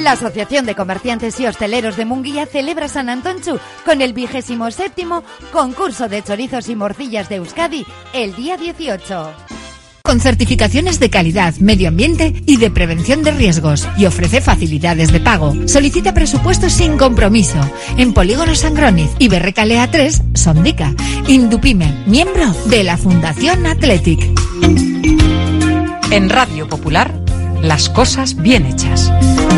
La Asociación de Comerciantes y Hosteleros de Munguía celebra San Antonchu con el 27º concurso de chorizos y morcillas de Euskadi el día 18. Con certificaciones de calidad, medio ambiente y de prevención de riesgos, y ofrece facilidades de pago. Solicita presupuestos sin compromiso en Polígono Sangroniz y Berrecalea 3, Sondica. Indupime, miembro de la Fundación Athletic. En Radio Popular, las cosas bien hechas.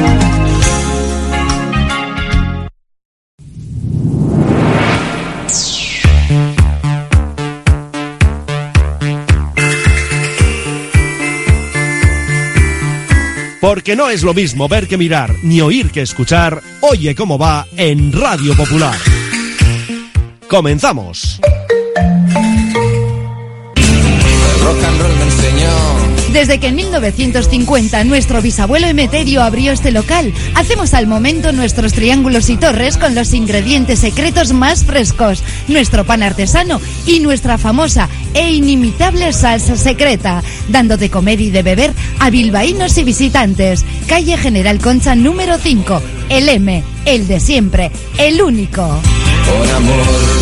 Porque no es lo mismo ver que mirar, ni oír que escuchar. Oye cómo va en Radio Popular. Comenzamos. El rock and roll me enseñó. Desde que en 1950 nuestro bisabuelo Emeterio abrió este local, hacemos al momento nuestros triángulos y torres con los ingredientes secretos más frescos, nuestro pan artesano y nuestra famosa e inimitable salsa secreta, dando de comer y de beber a bilbaínos y visitantes. Calle General Concha número 5, el M, el de siempre, el único. Por amor,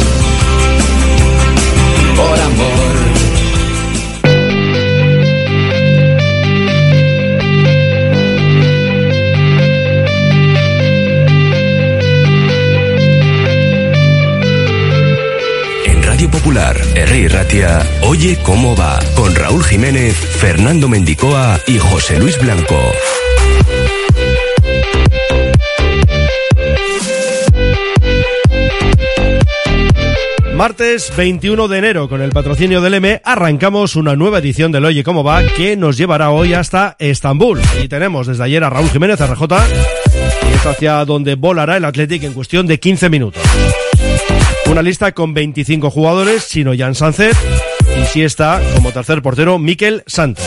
por amor. Radio Popular, R. Ratia, Oye cómo va, con Raúl Jiménez, Fernando Mendicoa y José Luis Blanco. Martes 21 de enero, con el patrocinio del M, arrancamos una nueva edición del Oye cómo va, que nos llevará hoy hasta Estambul. Y tenemos desde ayer a Raúl Jiménez, RJ, y es hacia donde volará el Athletic en cuestión de 15 minutos. Una lista con 25 jugadores, sino Jan Sánchez, y sí está como tercer portero Mikel Santos.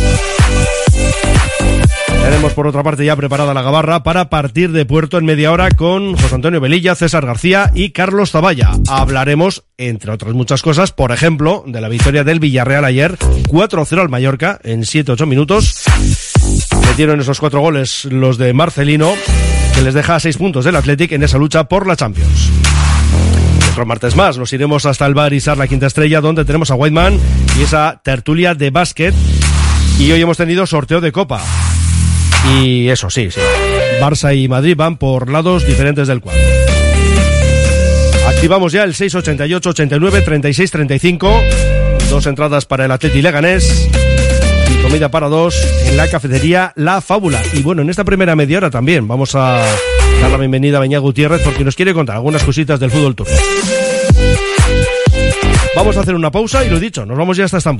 Tenemos por otra parte ya preparada la gabarra para partir de puerto en media hora con José Antonio Velilla, César García y Carlos Zavalla. Hablaremos, entre otras muchas cosas, por ejemplo, de la victoria del Villarreal ayer, 4-0 al Mallorca en 7-8 minutos. Metieron esos 4 goles los de Marcelino, que les deja 6 puntos del Athletic en esa lucha por la Champions. Otro martes más, nos iremos hasta el bar Isar La Quinta Estrella, donde tenemos a Whiteman y esa tertulia de básquet. Y hoy hemos tenido sorteo de Copa. Y eso sí, Barça y Madrid van por lados diferentes del cuadro. Activamos ya el 688 89 36 35. 2 entradas para el Atleti Leganés y comida para 2 en la cafetería La Fábula. Y bueno, en esta primera media hora también vamos a dar la bienvenida a Beñat Gutiérrez, porque nos quiere contar algunas cositas del fútbol turco. Vamos a hacer una pausa y lo dicho, nos vamos ya hasta Estambul.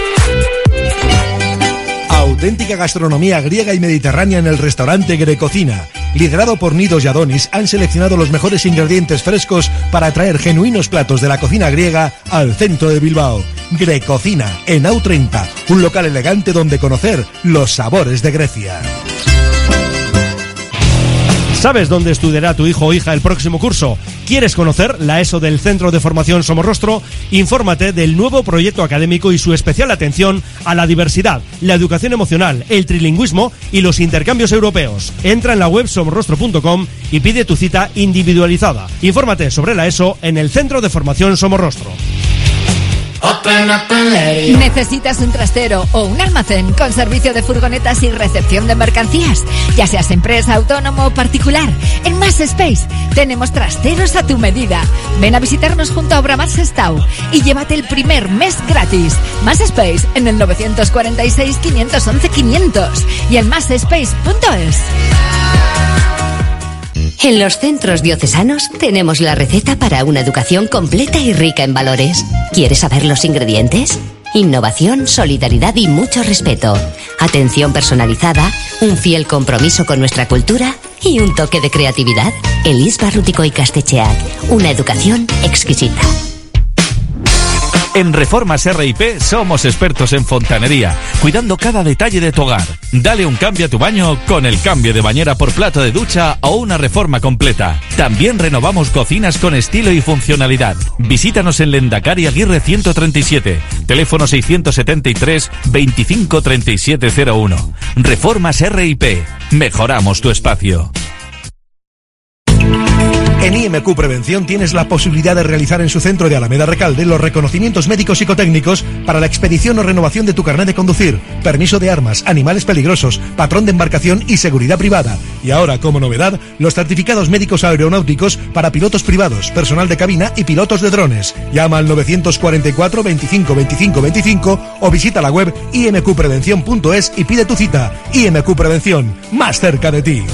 Auténtica gastronomía griega y mediterránea en el restaurante Grecocina. Liderado por Nidos y Adonis, han seleccionado los mejores ingredientes frescos para traer genuinos platos de la cocina griega al centro de Bilbao. Grecocina, en AU30, un local elegante donde conocer los sabores de Grecia. ¿Sabes dónde estudiará tu hijo o hija el próximo curso? ¿Quieres conocer la ESO del Centro de Formación Somorrostro? Infórmate del nuevo proyecto académico y su especial atención a la diversidad, la educación emocional, el trilingüismo y los intercambios europeos. Entra en la web somorrostro.com y pide tu cita individualizada. Infórmate sobre la ESO en el Centro de Formación Somorrostro. ¿Necesitas un trastero o un almacén con servicio de furgonetas y recepción de mercancías? Ya seas empresa, autónomo o particular, en Más Space tenemos trasteros a tu medida. Ven a visitarnos junto a Obramar Sestao y llévate el primer mes gratis. Más Space en el 946 511 500 y en másspace.es. En los centros diocesanos tenemos la receta para una educación completa y rica en valores. ¿Quieres saber los ingredientes? Innovación, solidaridad y mucho respeto. Atención personalizada, un fiel compromiso con nuestra cultura y un toque de creatividad. Elis Barrutico y Castecheac, una educación exquisita. En Reformas R&P somos expertos en fontanería, cuidando cada detalle de tu hogar. Dale un cambio a tu baño con el cambio de bañera por plato de ducha o una reforma completa. También renovamos cocinas con estilo y funcionalidad. Visítanos en Lendakari Aguirre 137, teléfono 673 25 3701. Reformas R&P. Mejoramos tu espacio. En IMQ Prevención tienes la posibilidad de realizar en su centro de Alameda Recalde los reconocimientos médicos psicotécnicos para la expedición o renovación de tu carnet de conducir, permiso de armas, animales peligrosos, patrón de embarcación y seguridad privada. Y ahora, como novedad, los certificados médicos aeronáuticos para pilotos privados, personal de cabina y pilotos de drones. Llama al 944 25 25 25 o visita la web imqprevención.es y pide tu cita. IMQ Prevención, más cerca de ti.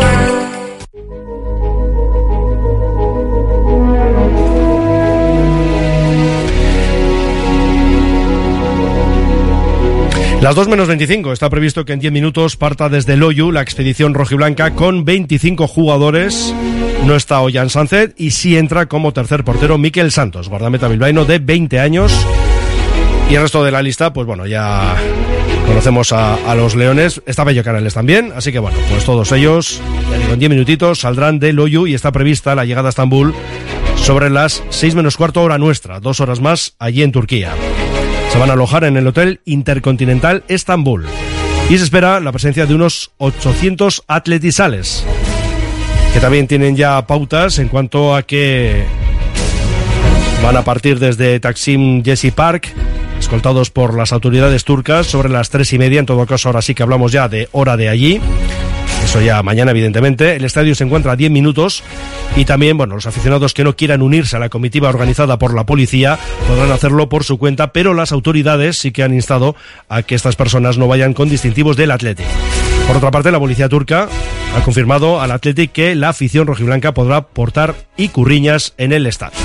Las 2:25, está previsto que en 10 minutos parta desde Loiu la expedición rojiblanca con 25 jugadores. No está Ollán Sánchez y sí entra como tercer portero Mikel Santos, guardameta bilbaíno de 20 años. Y el resto de la lista, pues bueno, ya conocemos a los leones. Está Bello Canales también, así que bueno, pues todos ellos, ya digo, en 10 minutitos saldrán de Loiu y está prevista la llegada a Estambul sobre las 6 menos cuarto hora nuestra, 2 horas más allí en Turquía. Se van a alojar en el Hotel Intercontinental Estambul y se espera la presencia de unos 800 atletizales, que también tienen ya pautas en cuanto a que van a partir desde Taksim Jesse Park, escoltados por las autoridades turcas, sobre las 3:30, en todo caso ahora sí que hablamos ya de hora de allí. Eso ya mañana, evidentemente. El estadio se encuentra a 10 minutos y también, bueno, los aficionados que no quieran unirse a la comitiva organizada por la policía podrán hacerlo por su cuenta, pero las autoridades sí que han instado a que estas personas no vayan con distintivos del Athletic. Por otra parte, la policía turca ha confirmado al Athletic que la afición rojiblanca podrá portar icurriñas en el estadio.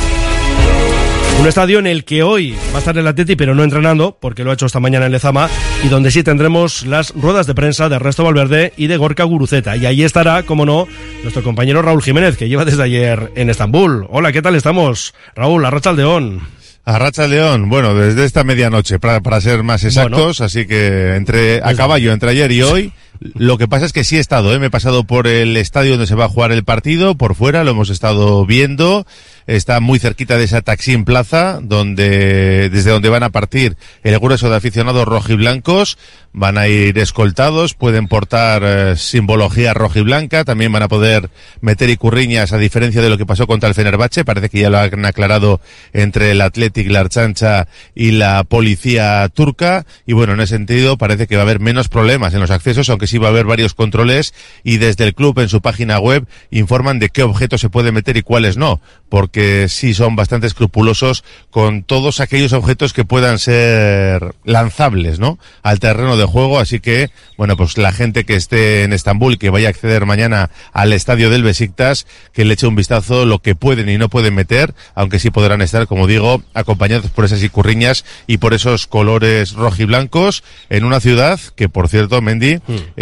Un estadio en el que hoy va a estar el Athletic, pero no entrenando, porque lo ha hecho esta mañana en Lezama, y donde sí tendremos las ruedas de prensa de Ernesto Valverde y de Gorka Guruceta. Y ahí estará, como no, nuestro compañero Raúl Jiménez, que lleva desde ayer en Estambul. Hola, ¿qué tal estamos? Raúl, arratsaldeón. Arratsaldeón, bueno, desde esta medianoche, para ser más exactos, bueno, así que a caballo, entre ayer y hoy. Lo que pasa es que sí he estado, me he pasado por el estadio donde se va a jugar el partido, por fuera, lo hemos estado viendo. Está muy cerquita de esa Taksim Plaza, desde donde van a partir el grueso de aficionados rojiblancos. Van a ir escoltados, pueden portar simbología rojiblanca, también van a poder meter icurriñas, a diferencia de lo que pasó contra el Fenerbahce. Parece que ya lo han aclarado entre el Athletic, la Archancha y la policía turca. Y bueno, en ese sentido parece que va a haber menos problemas en los accesos, aunque sí va a haber varios controles, y desde el club en su página web informan de qué objetos se puede meter y cuáles no, porque sí son bastante escrupulosos con todos aquellos objetos que puedan ser lanzables, ¿no?, al terreno de juego. Así que, bueno, pues la gente que esté en Estambul, que vaya a acceder mañana al estadio del Besiktas, que le eche un vistazo lo que pueden y no pueden meter, aunque sí podrán estar, como digo, acompañados por esas icurriñas y por esos colores rojiblancos, en una ciudad que, por cierto, Mendy,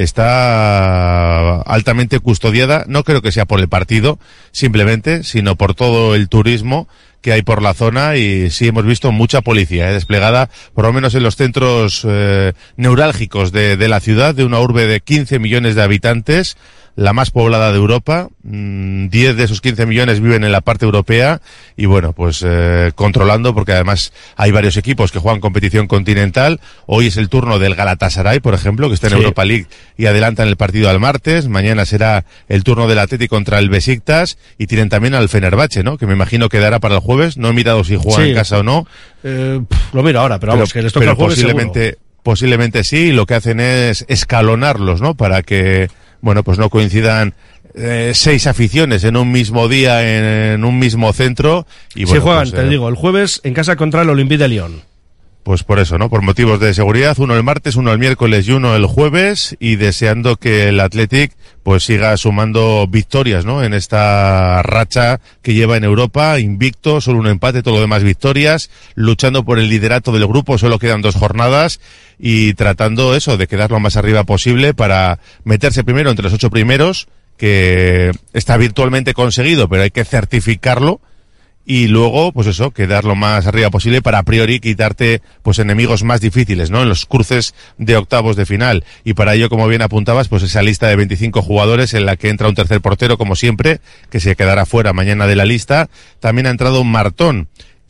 está altamente custodiada. No creo que sea por el partido, simplemente, sino por todo el turismo que hay por la zona, y sí hemos visto mucha policía desplegada, por lo menos en los centros neurálgicos de la ciudad, de una urbe de 15 millones de habitantes, la más poblada de Europa. 10 de esos 15 millones viven en la parte europea, y bueno, pues controlando, porque además hay varios equipos que juegan competición continental. Hoy es el turno del Galatasaray, por ejemplo, que está en Europa League y adelantan el partido al martes. Mañana será el turno del Athletic contra el Besiktas, y tienen también al Fenerbahce, ¿no?, que me imagino quedará para el jueves. No he mirado si juegan en casa o no. Lo miro ahora, pero vamos, que les toca el jueves posiblemente sí, y lo que hacen es escalonarlos, ¿no?, para que, bueno, pues no coincidan 6 aficiones en un mismo día, en un mismo centro. Y bueno, si juegan, pues, te digo, el jueves en casa contra el Olympique de Lyon. Pues por eso, ¿no?, por motivos de seguridad, uno el martes, uno el miércoles y uno el jueves, y deseando que el Athletic pues siga sumando victorias, ¿no?, en esta racha que lleva en Europa, invicto, solo un empate, todo lo demás victorias, luchando por el liderato del grupo. Solo quedan 2 jornadas y tratando eso, de quedar lo más arriba posible para meterse primero entre los 8 primeros, que está virtualmente conseguido, pero hay que certificarlo. y luego, pues eso, quedar lo más arriba posible para a priori quitarte, pues enemigos más difíciles, ¿no? En los cruces de octavos de final. Y para ello, como bien apuntabas, pues esa lista de 25 jugadores en la que entra un tercer portero, como siempre, que se quedará fuera mañana de la lista. También ha entrado Martón,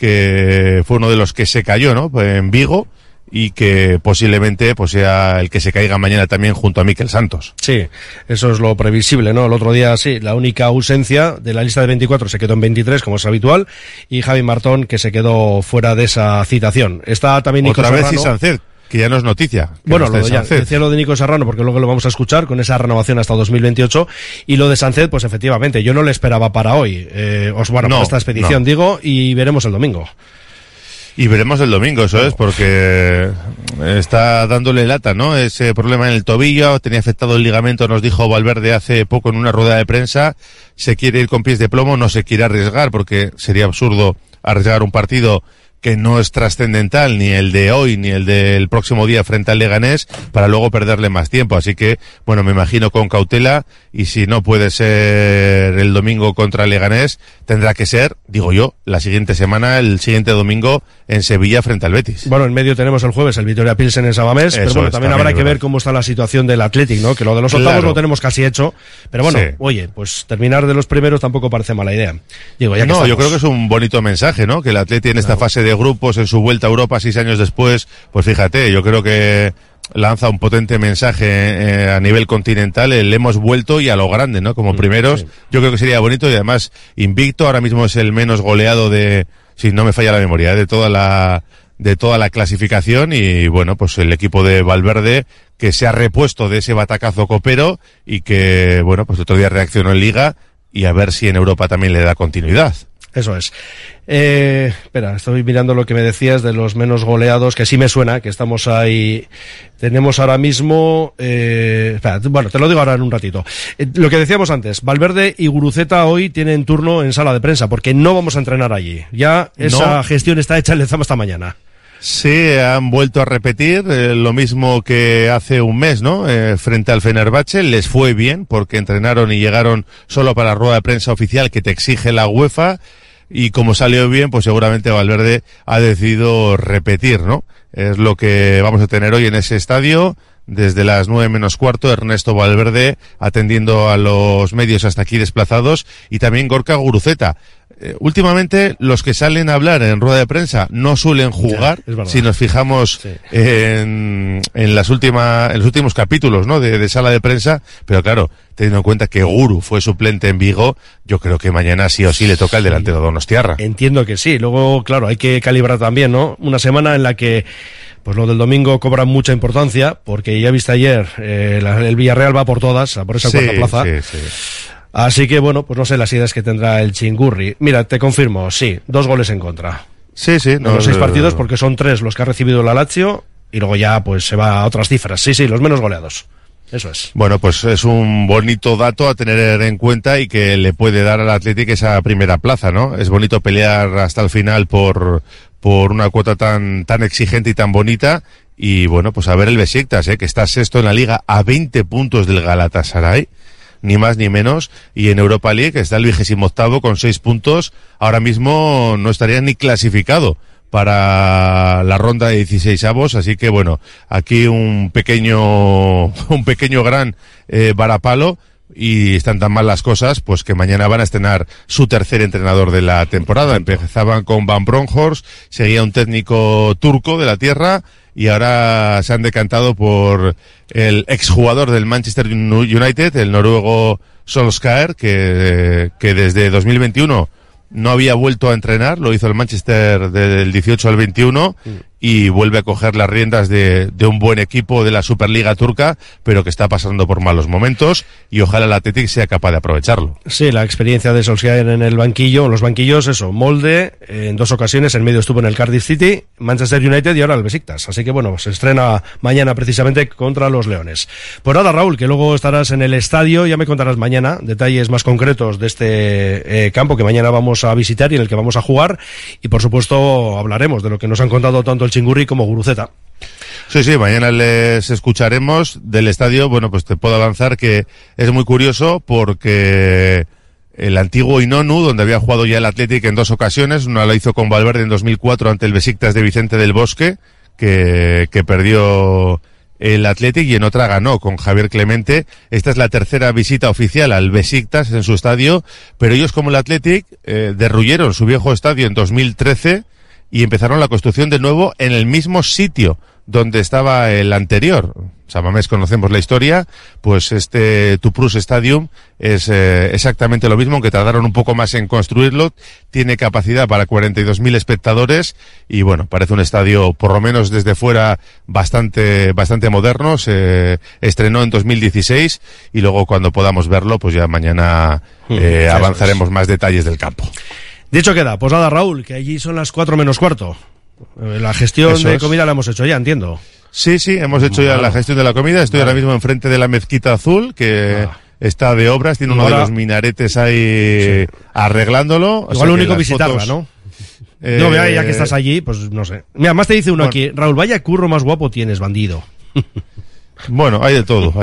que fue uno de los que se cayó, ¿no? En Vigo, y que posiblemente pues sea el que se caiga mañana también junto a Mikel Santos. Sí, eso es lo previsible, ¿no? El otro día sí, la única ausencia de la lista de 24 se quedó en 23, como es habitual, y Javi Martón, que se quedó fuera de esa citación. Está también Nico Otra Serrano. vez y Sánchez, que ya no es noticia. Bueno, lo decía lo de Nico Serrano, porque luego lo vamos a escuchar con esa renovación hasta 2028, y lo de Sánchez, pues efectivamente, yo no le esperaba para hoy, para esta expedición, digo, y veremos el domingo. Y veremos el domingo, eso es, porque está dándole lata, ¿no? Ese problema en el tobillo, tenía afectado el ligamento, nos dijo Valverde hace poco en una rueda de prensa, se quiere ir con pies de plomo, no se quiere arriesgar, porque sería absurdo arriesgar un partido que no es trascendental, ni el de hoy, ni el del próximo día frente al Leganés, para luego perderle más tiempo. Así que, bueno, me imagino con cautela, y si no puede ser el domingo contra el Leganés, tendrá que ser, digo yo, la siguiente semana, el siguiente domingo, en Sevilla frente al Betis. Bueno, en medio tenemos el jueves el Vitoria Pilsen en Samamés, pero bueno, también habrá que ver cómo está la situación del Athletic, ¿no? Que lo de los octavos lo tenemos casi hecho, pero bueno, oye, pues terminar de los primeros tampoco parece mala idea. Digo, ya que yo creo que es un bonito mensaje, ¿no? Que el Athletic en esta fase de grupos, en su vuelta a Europa 6 años después, pues fíjate, yo creo que lanza un potente mensaje a nivel continental, le hemos vuelto y a lo grande, ¿no? Como primeros, yo creo que sería bonito, y además invicto, ahora mismo es el menos goleado de, si no me falla la memoria, de toda la clasificación, y bueno, pues el equipo de Valverde, que se ha repuesto de ese batacazo copero, y que, bueno, pues otro día reaccionó en Liga, y a ver si en Europa también le da continuidad. Eso es. Espera, estoy mirando lo que me decías de los menos goleados, que sí me suena, que estamos ahí. Tenemos ahora mismo, espera, bueno, te lo digo ahora en un ratito. Lo que decíamos antes, Valverde y Guruceta hoy tienen turno en sala de prensa, porque no vamos a entrenar allí. Ya esa gestión está hecha, le damos hasta mañana. Sí, han vuelto a repetir lo mismo que hace un mes, ¿no? Frente al Fenerbahce, les fue bien porque entrenaron y llegaron solo para la rueda de prensa oficial que te exige la UEFA, y como salió bien, pues seguramente Valverde ha decidido repetir, ¿no? Es lo que vamos a tener hoy en ese estadio. Desde las 9:15, Ernesto Valverde atendiendo a los medios hasta aquí desplazados, y también Gorka Guruceta. Últimamente los que salen a hablar en rueda de prensa no suelen jugar, si nos fijamos en los últimos capítulos, ¿no? de sala de prensa, pero claro, teniendo en cuenta que Guru fue suplente en Vigo, yo creo que mañana sí o sí le toca el delantero donostiarra. Entiendo que sí, luego claro, hay que calibrar también, ¿no? Una semana en la que pues lo del domingo cobra mucha importancia, porque ya viste ayer, el Villarreal va por todas, a por esa cuarta plaza. Sí. Así que bueno, pues no sé las ideas que tendrá el Chingurri. Mira, te confirmo, sí, 2 goles en contra. Sí. No, los 6 partidos, porque son 3 los que ha recibido la Lazio, y luego ya pues se va a otras cifras. Sí, los menos goleados. Eso es. Bueno, pues es un bonito dato a tener en cuenta, y que le puede dar al Athletic esa primera plaza, ¿no? Es bonito pelear hasta el final por una cuota tan exigente y tan bonita. Y bueno, pues a ver el Besiktas, que está sexto en la Liga a 20 puntos del Galatasaray, ni más ni menos, y en Europa League está el 28º con 6 puntos, ahora mismo no estaría ni clasificado para la ronda de 16avos, así que bueno, aquí un pequeño gran varapalo, y están tan mal las cosas, pues que mañana van a estrenar su tercer entrenador de la temporada. Empezaban con Van Bronckhorst, seguía un técnico turco de la tierra, y ahora se han decantado por el exjugador del Manchester United, el noruego Solskjaer, que desde 2021 no había vuelto a entrenar, lo hizo el Manchester del 18 al 21, y vuelve a coger las riendas de un buen equipo de la Superliga turca, pero que está pasando por malos momentos, y ojalá el Athletic sea capaz de aprovecharlo. Sí, la experiencia de Solskjaer en el banquillo, en los banquillos, eso, Molde, en 2 ocasiones, en medio estuvo en el Cardiff City, Manchester United y ahora el Besiktas, así que bueno, se estrena mañana precisamente contra los Leones. Pues nada, Raúl, que luego estarás en el estadio, ya me contarás mañana detalles más concretos de este campo que mañana vamos a visitar y en el que vamos a jugar, y por supuesto hablaremos de lo que nos han contado tanto el Chingurri como Guruceta. Sí, mañana les escucharemos del estadio. Bueno, pues te puedo avanzar que es muy curioso, porque el antiguo Inonu, donde había jugado ya el Athletic en 2 ocasiones. Una la hizo con Valverde en 2004 ante el Besiktas de Vicente del Bosque, que perdió el Athletic, y en otra ganó con Javier Clemente. Esta es la tercera visita oficial al Besiktas en su estadio, pero ellos, como el Athletic, derruyeron su viejo estadio en 2013 y empezaron la construcción de nuevo en el mismo sitio donde estaba el anterior. Samamés, conocemos la historia, pues este Tuprus Stadium es exactamente lo mismo, aunque tardaron un poco más en construirlo. Tiene capacidad para 42.000 espectadores y bueno, parece un estadio, por lo menos desde fuera, bastante moderno. Se estrenó en 2016 y luego, cuando podamos verlo, pues ya mañana avanzaremos más detalles del campo. Dicho queda, pues nada, Raúl, que allí son las 4 menos cuarto. La gestión de comida la hemos hecho ya, entiendo. Sí, hemos hecho ya la gestión de la comida. Estoy ahora mismo enfrente de la Mezquita Azul, que está de obras, tiene uno de los minaretes ahí arreglándolo. Igual lo único visitarla, ¿no? No, vea, ya que estás allí, pues no sé. Mira, más te dice uno aquí, Raúl, vaya curro más guapo tienes, bandido. Bueno, hay de todo.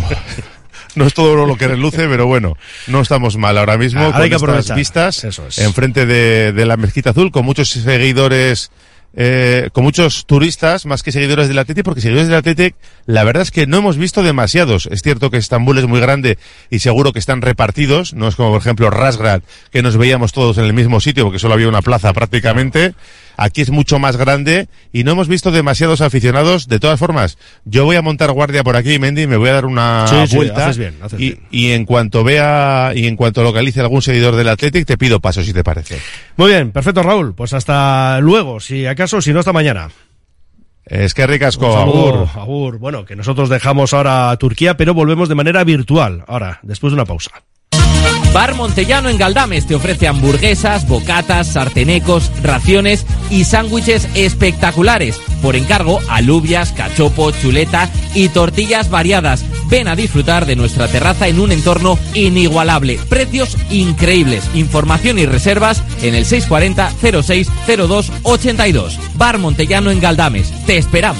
No es todo lo que reluce, pero bueno, no estamos mal ahora mismo con estas vistas enfrente de la Mezquita Azul, con muchos seguidores, con muchos turistas, más que seguidores del Athletic, porque seguidores del Athletic, la verdad es que no hemos visto demasiados. Es cierto que Estambul es muy grande y seguro que están repartidos, no es como por ejemplo Razgrad, que nos veíamos todos en el mismo sitio porque solo había una plaza prácticamente. Aquí es mucho más grande y no hemos visto demasiados aficionados. De todas formas, yo voy a montar guardia por aquí, Mendy, me voy a dar una vuelta. Haces bien. Y en cuanto vea y en cuanto localice algún seguidor del Athletic, te pido paso, si te parece. Muy bien, perfecto, Raúl. Pues hasta luego, si acaso, si no, hasta mañana. Es que ricasco, agur. Bueno, que nosotros dejamos ahora a Turquía, pero volvemos de manera virtual. Ahora, después de una pausa. Bar Montellano en Galdames te ofrece hamburguesas, bocatas, sartenecos, raciones y sándwiches espectaculares. Por encargo, alubias, cachopo, chuleta y tortillas variadas. Ven a disfrutar de nuestra terraza en un entorno inigualable. Precios increíbles. Información y reservas en el 640 06 02 82. Bar Montellano en Galdames. Te esperamos.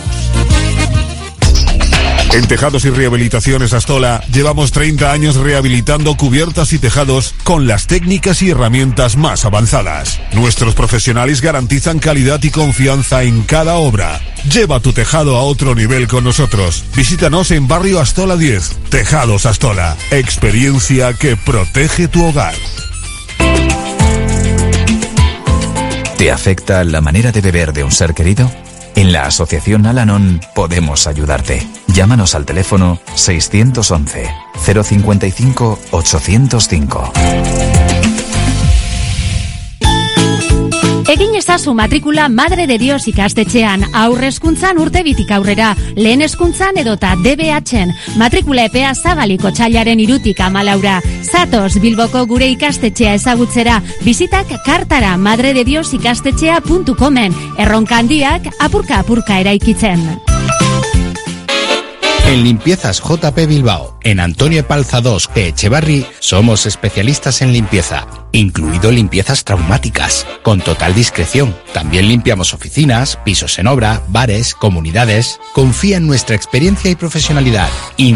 En Tejados y Rehabilitaciones Astola llevamos 30 años rehabilitando cubiertas y tejados con las técnicas y herramientas más avanzadas. Nuestros profesionales garantizan calidad y confianza en cada obra. Lleva tu tejado a otro nivel con nosotros. Visítanos en Barrio Astola 10. Tejados Astola. Experiencia que protege tu hogar. ¿Te afecta la manera de beber de un ser querido? En la Asociación Al-Anon podemos ayudarte. Llámanos al teléfono 611 055 805. Egin ezazu matrikula Madre de Dios ikastetxean, aurre hezkuntzan urtebitik aurrera, lehen hezkuntzan edota DBH-en, matrikula epea zabaliko otsailaren 3tik 14. Zatoz Bilboko gure ikastetxea ezagutzera, bizitak kartara madredediosikastetxea.comen, erronka handiak apurka eraikitzen. En Limpiezas JP Bilbao, en Antonio Epalza 2, Echevarri, somos especialistas en limpieza, incluido limpiezas traumáticas, con total discreción. También limpiamos oficinas, pisos en obra, bares, comunidades. Confía en nuestra experiencia y profesionalidad.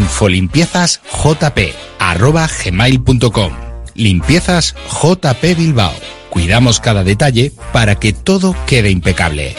infoliempiezasjp@gmail.com. Limpiezas JP Bilbao. Cuidamos cada detalle para que todo quede impecable.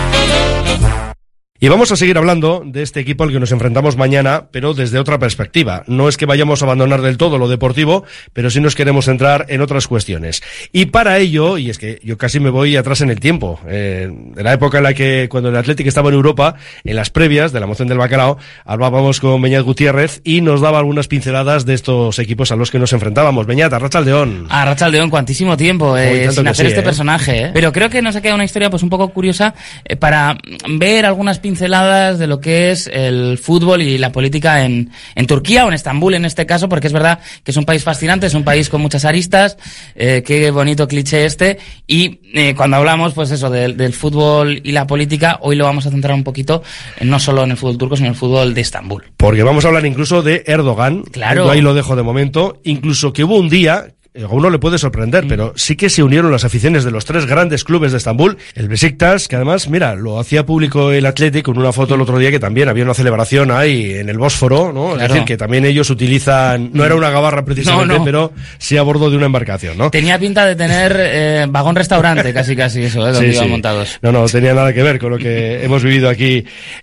Y vamos a seguir hablando de este equipo al que nos enfrentamos mañana, pero desde otra perspectiva. No es que vayamos a abandonar del todo lo deportivo, pero sí nos queremos centrar en otras cuestiones. Y para ello, y es que yo casi me voy atrás en el tiempo, de la época en la que cuando el Athletic estaba en Europa, en las previas de la moción del bacalao, hablábamos con Beñat Gutiérrez y nos daba algunas pinceladas de estos equipos a los que nos enfrentábamos. Beñat, Arratsaldeón. Arratsaldeón, cuantísimo tiempo sin hacer este personaje. Pero creo que nos ha quedado una historia pues un poco curiosa para ver algunas pinceladas de lo que es el fútbol y la política en Turquía o en Estambul en este caso, porque es verdad que es un país fascinante, es un país con muchas aristas, qué bonito cliché y cuando hablamos pues eso del fútbol y la política, hoy lo vamos a centrar un poquito no solo en el fútbol turco, sino en el fútbol de Estambul. Porque vamos a hablar incluso de Erdogan, claro. Yo ahí lo dejo de momento, incluso que hubo un día a uno le puede sorprender, pero sí que se unieron las aficiones de los 3 grandes clubes de Estambul. El Besiktas, que además, mira, lo hacía público el Athletic con una foto el otro día que también había una celebración ahí en el Bósforo, ¿no? Claro. Es decir, que también ellos utilizan, no era una gabarra precisamente, pero sí a bordo de una embarcación, ¿no? Tenía pinta de tener vagón restaurante, casi eso, donde iban montados. No tenía nada que ver con lo que hemos vivido aquí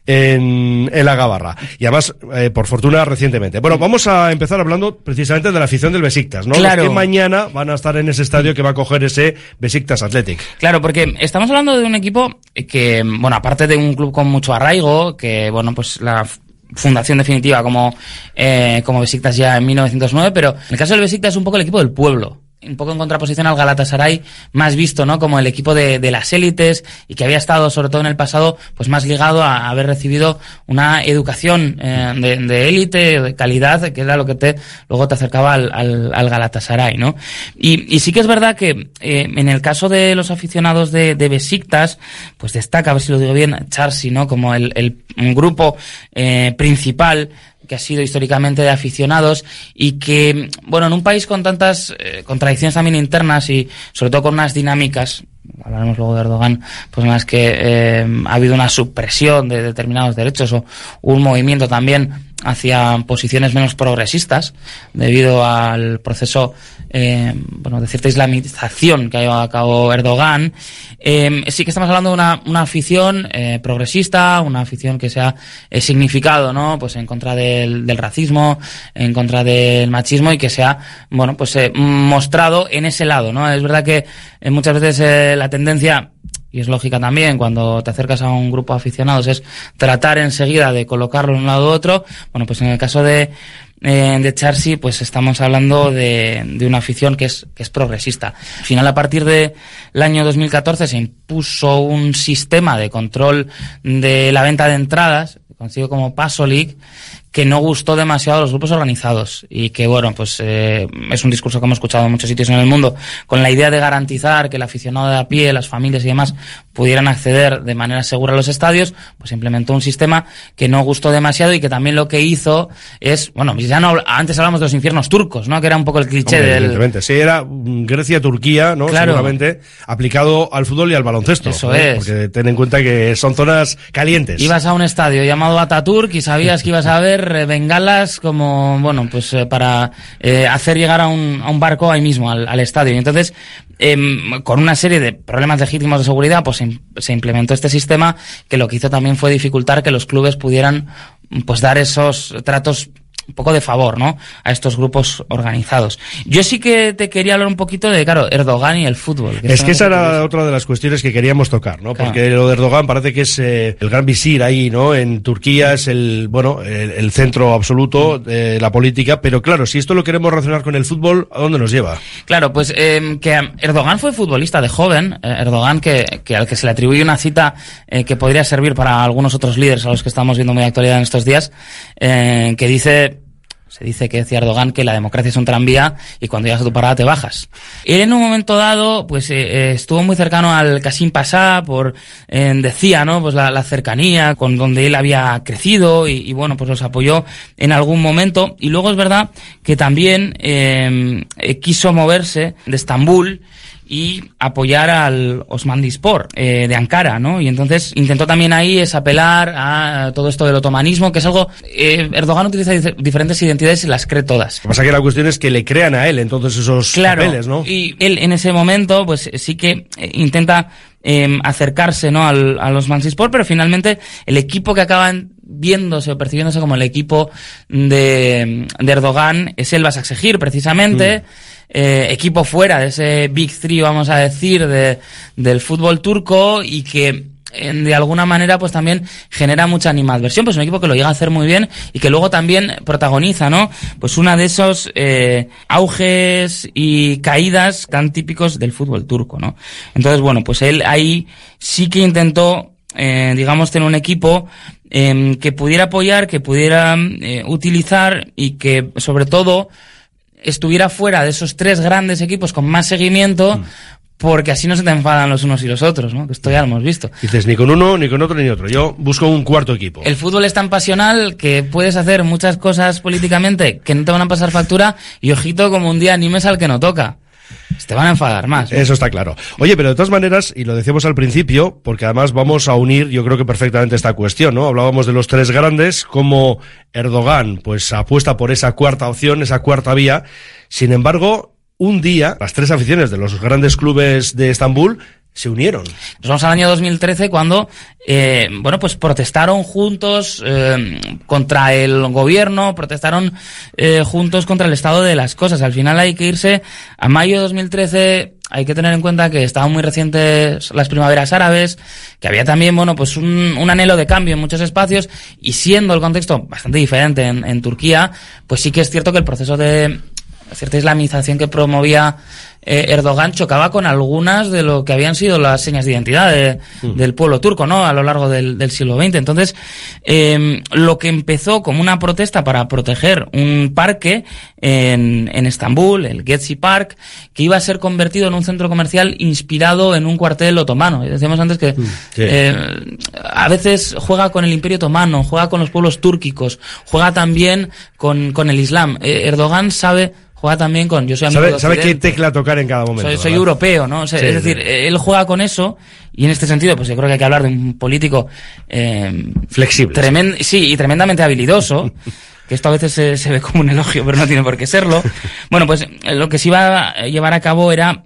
en la gabarra. Y además, por fortuna, recientemente. Bueno, vamos a empezar hablando precisamente de la afición del Besiktas, ¿no? Claro. Los que mañana van a estar en ese estadio que va a coger ese Besiktas Athletic. Claro, porque estamos hablando de un equipo que, bueno, aparte de un club con mucho arraigo, que, bueno, pues la fundación definitiva como Besiktas ya en 1909, pero en el caso del Besiktas es un poco el equipo del pueblo. Un poco en contraposición al Galatasaray, más visto, ¿no? Como el equipo de las élites y que había estado, sobre todo en el pasado, pues más ligado a haber recibido una educación de élite, de calidad, que era lo que luego te acercaba al Galatasaray, ¿no? Y sí que es verdad que en el caso de los aficionados de Besiktas, pues destaca, a ver si lo digo bien, Charsi, ¿no? Como un grupo principal que ha sido históricamente de aficionados y que, bueno, en un país con tantas contradicciones también internas y sobre todo con unas dinámicas, hablaremos luego de Erdogan, pues más que ha habido una supresión de determinados derechos o un movimiento también hacia posiciones menos progresistas debido al proceso de cierta islamización que ha llevado a cabo Erdogan. Sí que estamos hablando de una afición progresista, una afición que se ha significado, ¿no? Pues en contra del racismo, en contra del machismo y que se ha, bueno, pues mostrado en ese lado, ¿no? Es verdad que muchas veces la tendencia, y es lógica también, cuando te acercas a un grupo de aficionados, es tratar enseguida de colocarlo en un lado u otro. Bueno, pues en el caso de Charsi, pues estamos hablando de una afición que es progresista. Al final, a partir del año 2014, se impuso un sistema de control de la venta de entradas, conocido como Pasolik, que no gustó demasiado a los grupos organizados y que, bueno, pues es un discurso que hemos escuchado en muchos sitios en el mundo, con la idea de garantizar que el aficionado de a pie, las familias y demás pudieran acceder de manera segura a los estadios, pues implementó un sistema que no gustó demasiado y que también lo que hizo es, bueno, ya no, antes hablamos de los infiernos turcos, ¿no? Que era un poco el cliché evidentemente, sí, era Grecia-Turquía, ¿no? Claro. Seguramente aplicado al fútbol y al baloncesto. Eso es. Porque ten en cuenta que son zonas calientes. Ibas a un estadio llamado Ataturk y sabías que ibas a ver bengalas como, bueno, pues para hacer llegar a un barco ahí mismo al estadio. Y entonces, con una serie de problemas legítimos de seguridad, pues se implementó este sistema que lo que hizo también fue dificultar que los clubes pudieran, pues, dar esos tratos un poco de favor, ¿no? A estos grupos organizados. Yo sí que te quería hablar un poquito de, claro, Erdogan y el fútbol. Es que esa era otra de las cuestiones que queríamos tocar, ¿no? Claro. Porque lo de Erdogan parece que es el gran visir ahí, ¿no? En Turquía es el centro absoluto de la política, pero claro, si esto lo queremos relacionar con el fútbol, ¿a dónde nos lleva? Claro, pues que Erdogan fue futbolista de joven, Erdogan que al que se le atribuye una cita que podría servir para algunos otros líderes a los que estamos viendo muy de actualidad en estos días, que se dice que decía Erdogan que la democracia es un tranvía y cuando llegas a tu parada te bajas. Él en un momento dado, pues estuvo muy cercano al Qasim Pasha decía, ¿no? Pues la cercanía con donde él había crecido y bueno, pues los apoyó en algún momento. Y luego es verdad que también quiso moverse de Estambul y apoyar al Osmanlispor de Ankara, ¿no? Y entonces intentó también ahí apelar a todo esto del otomanismo, que es algo... Erdogan utiliza diferentes identidades y las cree todas. Lo que pasa es que la cuestión es que le crean a él entonces esos papeles, ¿no? Y él en ese momento pues sí que intenta acercarse, ¿no? al Osmanlispor, pero finalmente el equipo que acaban viéndose o percibiéndose como el equipo de Erdogan es el Başakşehir, precisamente. Equipo fuera de ese Big Three, vamos a decir, del fútbol turco y que de alguna manera pues también genera mucha animadversión, pues un equipo que lo llega a hacer muy bien y que luego también protagoniza, ¿no? Pues una de esos auges y caídas tan típicos del fútbol turco, ¿no? Entonces, bueno, pues él ahí sí que intentó digamos tener un equipo que pudiera apoyar, que pudiera utilizar y que sobre todo estuviera fuera de esos 3 grandes equipos con más seguimiento, porque así no se te enfadan los unos y los otros, ¿no? Que esto ya lo hemos visto. Dices, ni con uno, ni con otro, ni otro. Yo busco un cuarto equipo. El fútbol es tan pasional que puedes hacer muchas cosas políticamente que no te van a pasar factura y ojito como un día animes al que no toca. te van a enfadar más, ¿no? Eso está claro. Oye, pero de todas maneras, y lo decíamos al principio, porque además vamos a unir, yo creo que perfectamente esta cuestión, ¿no? Hablábamos de los tres grandes, como Erdogan, pues apuesta por esa cuarta opción, esa cuarta vía. Sin embargo, un día, las tres aficiones de los grandes clubes de Estambul se unieron. Nos vamos al año 2013 cuando, pues protestaron juntos contra el gobierno, protestaron juntos contra el estado de las cosas. Al final hay que irse a mayo de 2013. Hay que tener en cuenta que estaban muy recientes las primaveras árabes, que había también, pues un anhelo de cambio en muchos espacios, y siendo el contexto bastante diferente en Turquía, pues sí que es cierto que el proceso de cierta islamización que promovía Erdogan chocaba con algunas de lo que habían sido las señas de identidad del pueblo turco, ¿no? A lo largo del siglo XX. Entonces, lo que empezó como una protesta para proteger un parque en Estambul, el Gezi Park, que iba a ser convertido en un centro comercial inspirado en un cuartel otomano. Decíamos antes que a veces juega con el Imperio Otomano, juega con los pueblos túrquicos, juega también con el Islam. Erdogan juega también con... Yo soy amigo de sabe qué tecla tocar en cada momento. Soy europeo, ¿no? O sea, es decir, él juega con eso, y en este sentido, pues yo creo que hay que hablar de un político flexible. Y tremendamente habilidoso. Que esto a veces se ve como un elogio, pero no tiene por qué serlo. Bueno, pues lo que se iba a llevar a cabo era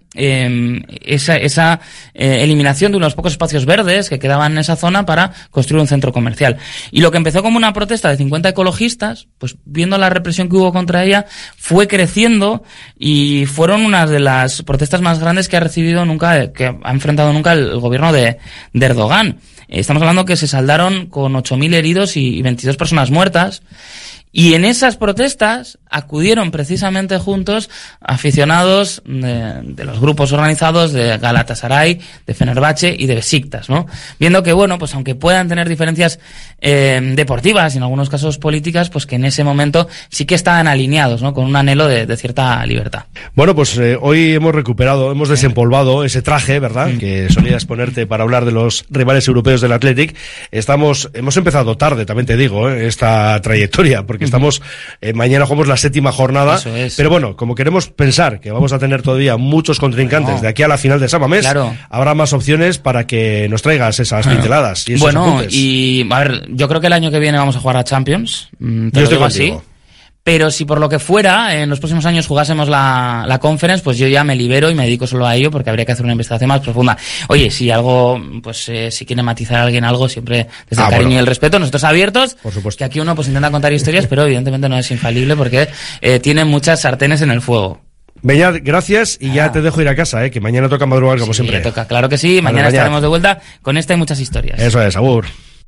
esa eliminación de unos pocos espacios verdes que quedaban en esa zona para construir un centro comercial. Y lo que empezó como una protesta de 50 ecologistas, pues viendo la represión que hubo contra ella, fue creciendo, y fueron una de las protestas más grandes que ha enfrentado nunca el gobierno de Erdogan. Estamos hablando que se saldaron con 8.000 heridos y 22 personas muertas. Y en esas protestas acudieron precisamente juntos aficionados de los grupos organizados de Galatasaray, de Fenerbahce y de Besiktas, ¿no? Viendo que, pues aunque puedan tener diferencias deportivas y en algunos casos políticas, pues que en ese momento sí que estaban alineados, ¿no? Con un anhelo de cierta libertad. Bueno, pues hoy hemos desempolvado ese traje, ¿verdad? Que solías ponerte para hablar de los rivales europeos del Athletic. Hemos empezado tarde, también te digo, esta trayectoria, porque estamos, mañana jugamos la 7ª jornada. Eso es. Pero bueno, como queremos pensar que vamos a tener todavía muchos contrincantes de aquí a la final de San Mamés, habrá más opciones para que nos traigas esas pinceladas y esos apuntes. Y a ver, yo creo que el año que viene vamos a jugar a Champions. Yo estoy así. Pero si por lo que fuera, en los próximos años jugásemos la Conference, pues yo ya me libero y me dedico solo a ello, porque habría que hacer una investigación más profunda. Oye, si algo, si quiere matizar a alguien algo, siempre desde el cariño y el respeto, nosotros abiertos, por supuesto. Que aquí uno pues intenta contar historias, pero evidentemente no es infalible, porque tiene muchas sartenes en el fuego. Beñat, gracias, y ya te dejo ir a casa, que mañana toca madrugar como siempre. Toca, claro que sí, mañana estaremos de vuelta con esta y muchas historias. Eso es, agur.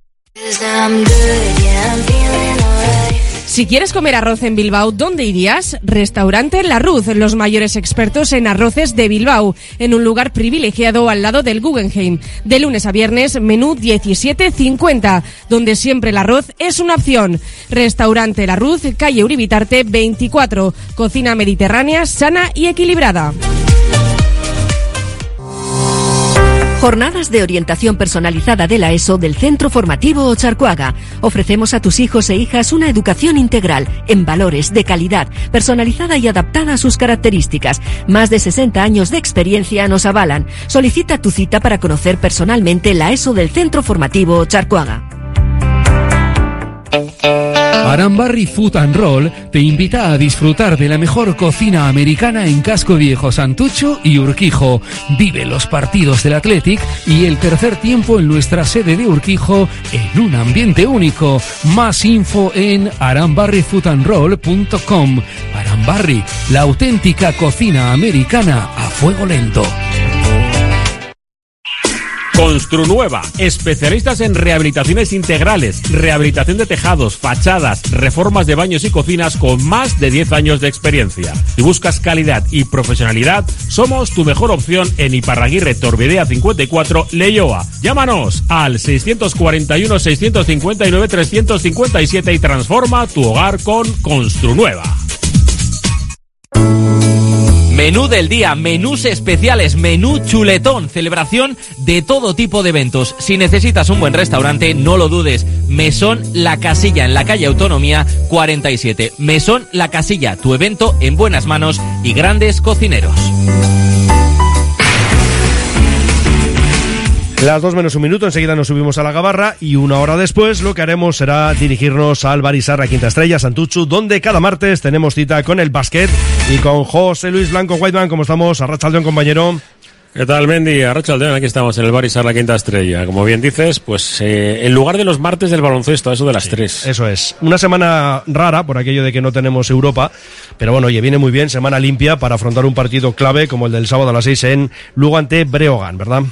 Si quieres comer arroz en Bilbao, ¿dónde irías? Restaurante La Ruz, los mayores expertos en arroces de Bilbao, en un lugar privilegiado al lado del Guggenheim. De lunes a viernes, menú 17,50, donde siempre el arroz es una opción. Restaurante La Ruz, calle Uribitarte 24, cocina mediterránea, sana y equilibrada. Jornadas de orientación personalizada de la ESO del Centro Formativo Ocharcoaga. Ofrecemos a tus hijos e hijas una educación integral, en valores, de calidad, personalizada y adaptada a sus características. Más de 60 años de experiencia nos avalan. Solicita tu cita para conocer personalmente la ESO del Centro Formativo Ocharcoaga. Arambarri Food and Roll te invita a disfrutar de la mejor cocina americana en Casco Viejo, Santucho y Urquijo. Vive los partidos del Athletic y el tercer tiempo en nuestra sede de Urquijo en un ambiente único. Más info en arambarrifoodandroll.com. Arambarri, la auténtica cocina americana a fuego lento. Construnueva, especialistas en rehabilitaciones integrales, rehabilitación de tejados, fachadas, reformas de baños y cocinas con más de 10 años de experiencia. Si buscas calidad y profesionalidad, somos tu mejor opción en Iparraguirre Torbidea 54, Leioa. Llámanos al 641 659 357 y transforma tu hogar con Construnueva. Menú del día, menús especiales, menú chuletón, celebración de todo tipo de eventos. Si necesitas un buen restaurante, no lo dudes. Mesón La Casilla, en la calle Autonomía 47. Mesón La Casilla, tu evento en buenas manos y grandes cocineros. Las 2 menos un minuto, enseguida nos subimos a la Gabarra y una hora después lo que haremos será dirigirnos al Barisarra Quinta Estrella, Santuchu, donde cada martes tenemos cita con el básquet y con José Luis Blanco Whiteman. ¿Cómo estamos? Arratsaldeon, compañero. ¿Qué tal, Mendy? Arratsaldeon, aquí estamos en el Barisarra Quinta Estrella. Como bien dices, pues en lugar de los martes del baloncesto, eso de las 3. Eso es. Una semana rara por aquello de que no tenemos Europa, pero bueno, oye, viene muy bien, semana limpia para afrontar un partido clave como el del sábado a las 6 en Lugo ante Breogán, ¿verdad?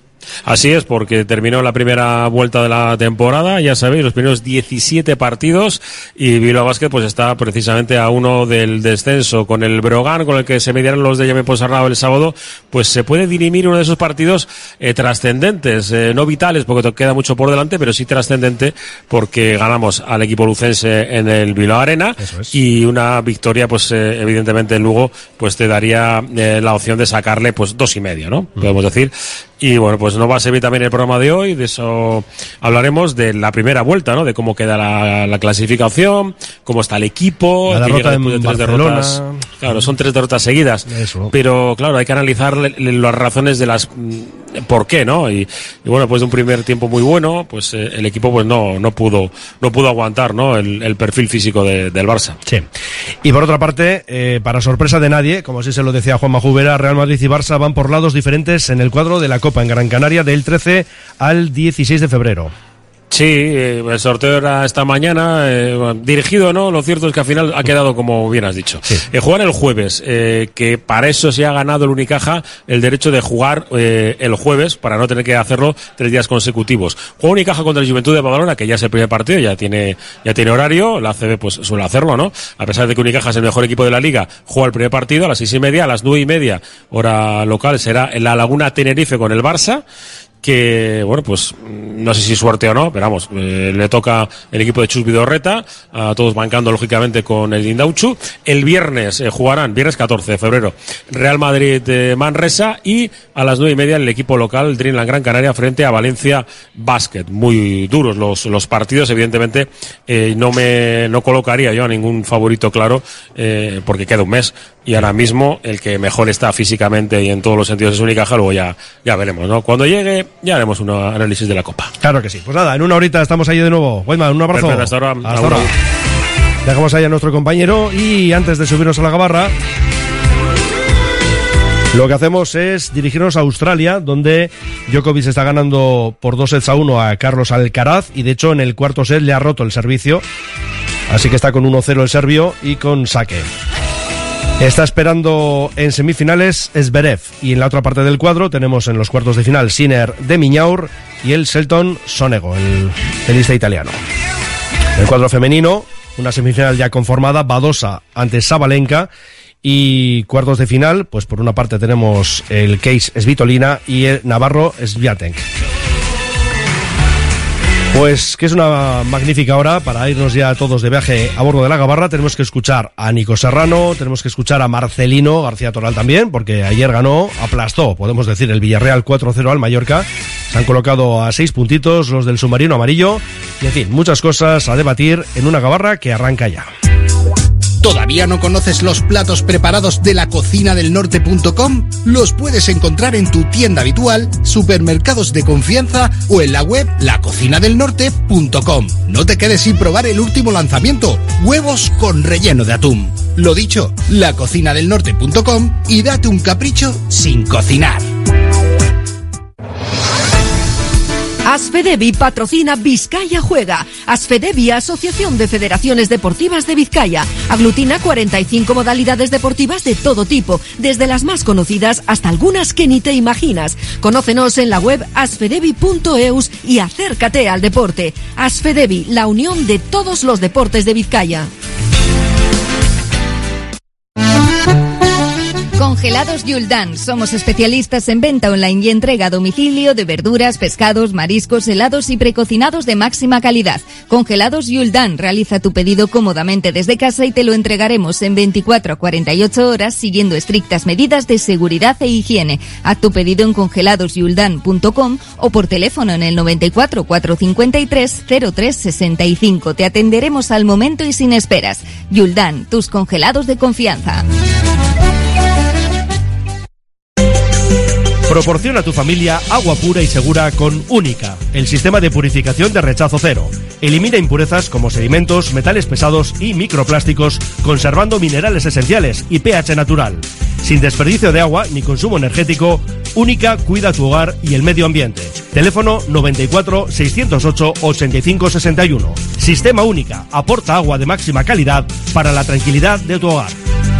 Así es, porque terminó la primera vuelta de la temporada, ya sabéis, los primeros 17 partidos, y Bilbao Basket pues está precisamente a uno del descenso. Con el Breogán, con el que se mediaron los de Jaime Ponsarnau el sábado, pues se puede dirimir uno de esos partidos trascendentes, no vitales porque queda mucho por delante, pero sí trascendente porque ganamos al equipo lucense en el Bilbao Arena, y una victoria pues evidentemente en Lugo pues te daría la opción de sacarle pues 2,5, ¿no? Podemos decir. Y bueno, pues no va a servir también el programa de hoy, de eso hablaremos, de la primera vuelta, ¿no? De cómo queda la clasificación, cómo está el equipo, la derrota después de 3 derrotas. Claro, son 3 derrotas seguidas. Eso. Pero claro, hay que analizar las razones de las por qué, ¿no? Y bueno, pues de un primer tiempo muy bueno, pues el equipo pues no pudo aguantar, ¿no? El perfil físico del Barça. Sí. Y por otra parte, para sorpresa de nadie, como así se lo decía Juanma Jubera, Real Madrid y Barça van por lados diferentes en el cuadro de la Copa en Gran Canaria del 13 al 16 de febrero. Sí, el sorteo era esta mañana, dirigido, ¿no? Lo cierto es que al final ha quedado como bien has dicho. Sí. Juegan el jueves, que para eso se ha ganado el Unicaja el derecho de jugar el jueves, para no tener que hacerlo 3 días consecutivos. Juega Unicaja contra el Juventud de Badalona, que ya es el primer partido, ya tiene horario, la ACB pues suele hacerlo, ¿no? A pesar de que Unicaja es el mejor equipo de la liga, juega el primer partido a las 6:30, a las 9:30, hora local, será en la Laguna Tenerife con el Barça, que, bueno, pues no sé si suerte o no, pero vamos, le toca el equipo de Chus Vidorreta, a todos bancando lógicamente con el Indauchu. El viernes jugarán, viernes 14 de febrero, Real Madrid Manresa, y a las 9:30 el equipo local, Dreamland Gran Canaria, frente a Valencia Basket. Muy duros los partidos, evidentemente. No colocaría yo a ningún favorito claro, porque queda un mes, y ahora mismo el que mejor está físicamente y en todos los sentidos es Unicaja. Luego ya veremos, ¿no? Cuando llegue ya haremos un análisis de la Copa. Claro que sí. Pues nada, en una horita estamos ahí de nuevo. Whiteman, un abrazo. Perfecto, hasta ahora. Hasta ahora. Dejamos ahí a nuestro compañero y antes de subirnos a la Gabarra, lo que hacemos es dirigirnos a Australia, donde Djokovic está ganando por 2-1 a Carlos Alcaraz, y de hecho en el cuarto set le ha roto el servicio, así que está con 1-0 el serbio y con saque. Está esperando en semifinales Zverev, y en la otra parte del cuadro tenemos en los cuartos de final Sinner de Miñaur y el Shelton Sonego, el tenista italiano. En el cuadro femenino, una semifinal ya conformada, Badosa ante Sabalenka, y cuartos de final, pues por una parte tenemos el Case Svitolina y el Navarro Swiatek. Pues que es una magnífica hora para irnos ya todos de viaje a bordo de la Gabarra. Tenemos que escuchar a Nico Serrano, tenemos que escuchar a Marcelino García Toral también, porque ayer aplastó, podemos decir, el Villarreal 4-0 al Mallorca. Se han colocado a 6 puntitos los del submarino amarillo. Y en fin, muchas cosas a debatir en una Gabarra que arranca ya. ¿Todavía no conoces los platos preparados de lacocinadelnorte.com? Los puedes encontrar en tu tienda habitual, supermercados de confianza o en la web lacocinadelnorte.com. No te quedes sin probar el último lanzamiento, huevos con relleno de atún. Lo dicho, lacocinadelnorte.com, y date un capricho sin cocinar. Asfedevi patrocina Vizcaya Juega. Asfedevi, Asociación de Federaciones Deportivas de Vizcaya. Aglutina 45 modalidades deportivas de todo tipo, desde las más conocidas hasta algunas que ni te imaginas. Conócenos en la web asfedevi.eus y acércate al deporte. Asfedevi, la unión de todos los deportes de Vizcaya. Congelados Yuldan. Somos especialistas en venta online y entrega a domicilio de verduras, pescados, mariscos, helados y precocinados de máxima calidad. Congelados Yuldan. Realiza tu pedido cómodamente desde casa y te lo entregaremos en 24 a 48 horas siguiendo estrictas medidas de seguridad e higiene. Haz tu pedido en congeladosyuldan.com o por teléfono en el 94 453 0365. Te atenderemos al momento y sin esperas. Yuldan, tus congelados de confianza. Proporciona a tu familia agua pura y segura con Única, el sistema de purificación de rechazo cero. Elimina impurezas como sedimentos, metales pesados y microplásticos, conservando minerales esenciales y pH natural. Sin desperdicio de agua ni consumo energético, Única cuida tu hogar y el medio ambiente. Teléfono 94 608 85 61. Sistema Única aporta agua de máxima calidad para la tranquilidad de tu hogar.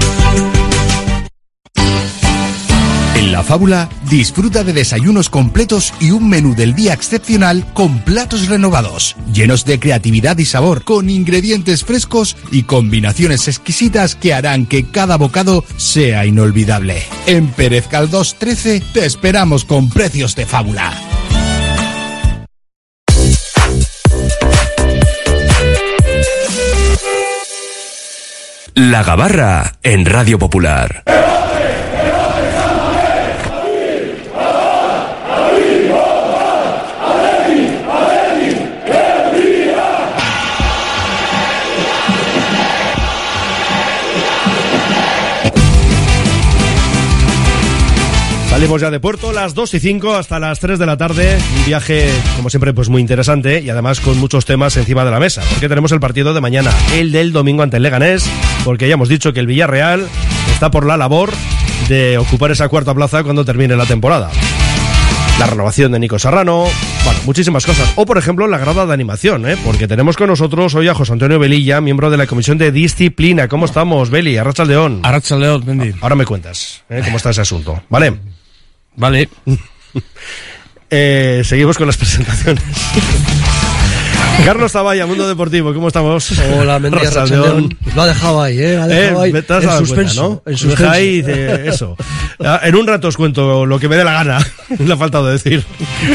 En La Fábula, disfruta de desayunos completos y un menú del día excepcional con platos renovados, llenos de creatividad y sabor, con ingredientes frescos y combinaciones exquisitas que harán que cada bocado sea inolvidable. En Pérez Galdós 13 te esperamos con precios de fábula. La Gabarra en Radio Popular. Salimos ya de puerto, las 2:05 hasta las 3 de la tarde. Un viaje, como siempre, pues muy interesante y además con muchos temas encima de la mesa. Porque tenemos el partido de mañana, el del domingo ante el Leganés, porque ya hemos dicho que el Villarreal está por la labor de ocupar esa cuarta plaza cuando termine la temporada. La renovación de Nico Serrano, bueno, muchísimas cosas. O, por ejemplo, la grada de animación, porque tenemos con nosotros hoy a José Antonio Velilla, miembro de la Comisión de Disciplina. ¿Cómo estamos, Beli? Arratsaldeón. Arratsaldeón, Bendy. Ahora me cuentas cómo está ese asunto, ¿vale? Vale. Seguimos con las presentaciones. Carlos Zavalla, Mundo Deportivo, ¿cómo estamos? Hola, Mendy, Arratsaldeón. Lo ha dejado ahí, Lo ha dejado ahí. En suspenso, ¿no? En suspenso. Ahí eso. En un rato os cuento lo que me dé la gana. Le ha faltado decir.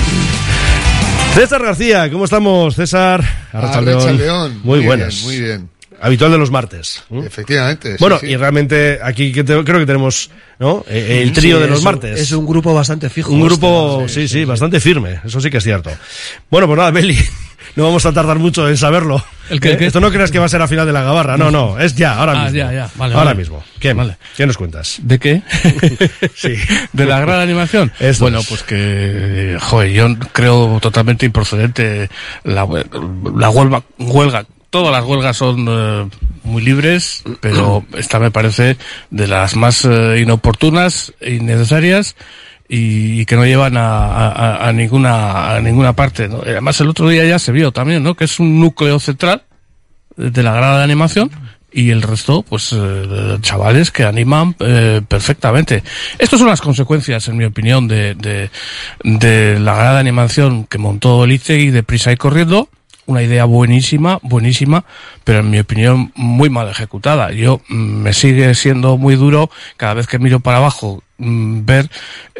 César García, ¿cómo estamos, César? Arratsaldeón. Muy buenas. Muy bien. Habitual de los martes. Efectivamente. Bueno, sí. Y realmente aquí creo que tenemos, ¿no? El trío de los martes. Es un grupo bastante fijo. Un grupo, sí, bastante firme. Eso sí que es cierto. Bueno, pues nada, Beli, no vamos a tardar mucho en saberlo. Esto no creas que va a ser a final de la Gabarra. No, es ya, ahora mismo. Ya. Vale, ahora mismo. ¿Qué nos cuentas? ¿De qué? Sí. ¿De la gran animación? Bueno, pues que, yo creo totalmente improcedente la huelga. Todas las huelgas son muy libres, pero esta me parece de las más inoportunas e innecesarias y que no llevan a ninguna parte, ¿no? Además, el otro día ya se vio también, ¿no? Que es un núcleo central de la grada de animación y el resto, pues, chavales que animan perfectamente. Estas son las consecuencias, en mi opinión, de la grada de animación que montó el ICEI de prisa y corriendo. Una idea buenísima, pero en mi opinión muy mal ejecutada. Me sigue siendo muy duro cada vez que miro para abajo ver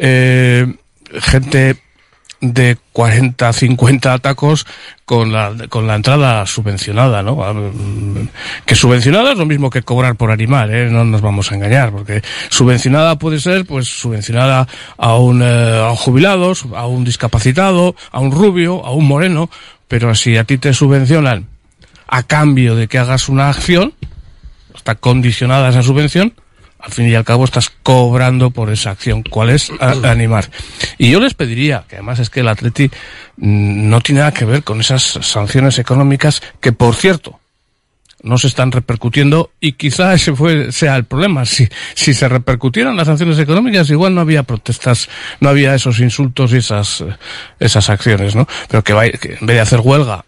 gente de 40, 50 tacos con la entrada subvencionada, ¿no? Que subvencionada es lo mismo que cobrar por animar, no nos vamos a engañar, porque subvencionada puede ser, pues, subvencionada a un jubilados, a un discapacitado, a un rubio, a un moreno, pero si a ti te subvencionan a cambio de que hagas una acción, está condicionada esa subvención, al fin y al cabo estás cobrando por esa acción. ¿Cuál es? Animar. Y yo les pediría, que además es que el Atleti no tiene nada que ver con esas sanciones económicas que, por cierto, no se están repercutiendo, y quizá ese sea el problema. Si se repercutieran las sanciones económicas, igual no había protestas, no había esos insultos y esas acciones, ¿no? Pero que en vez de hacer huelga,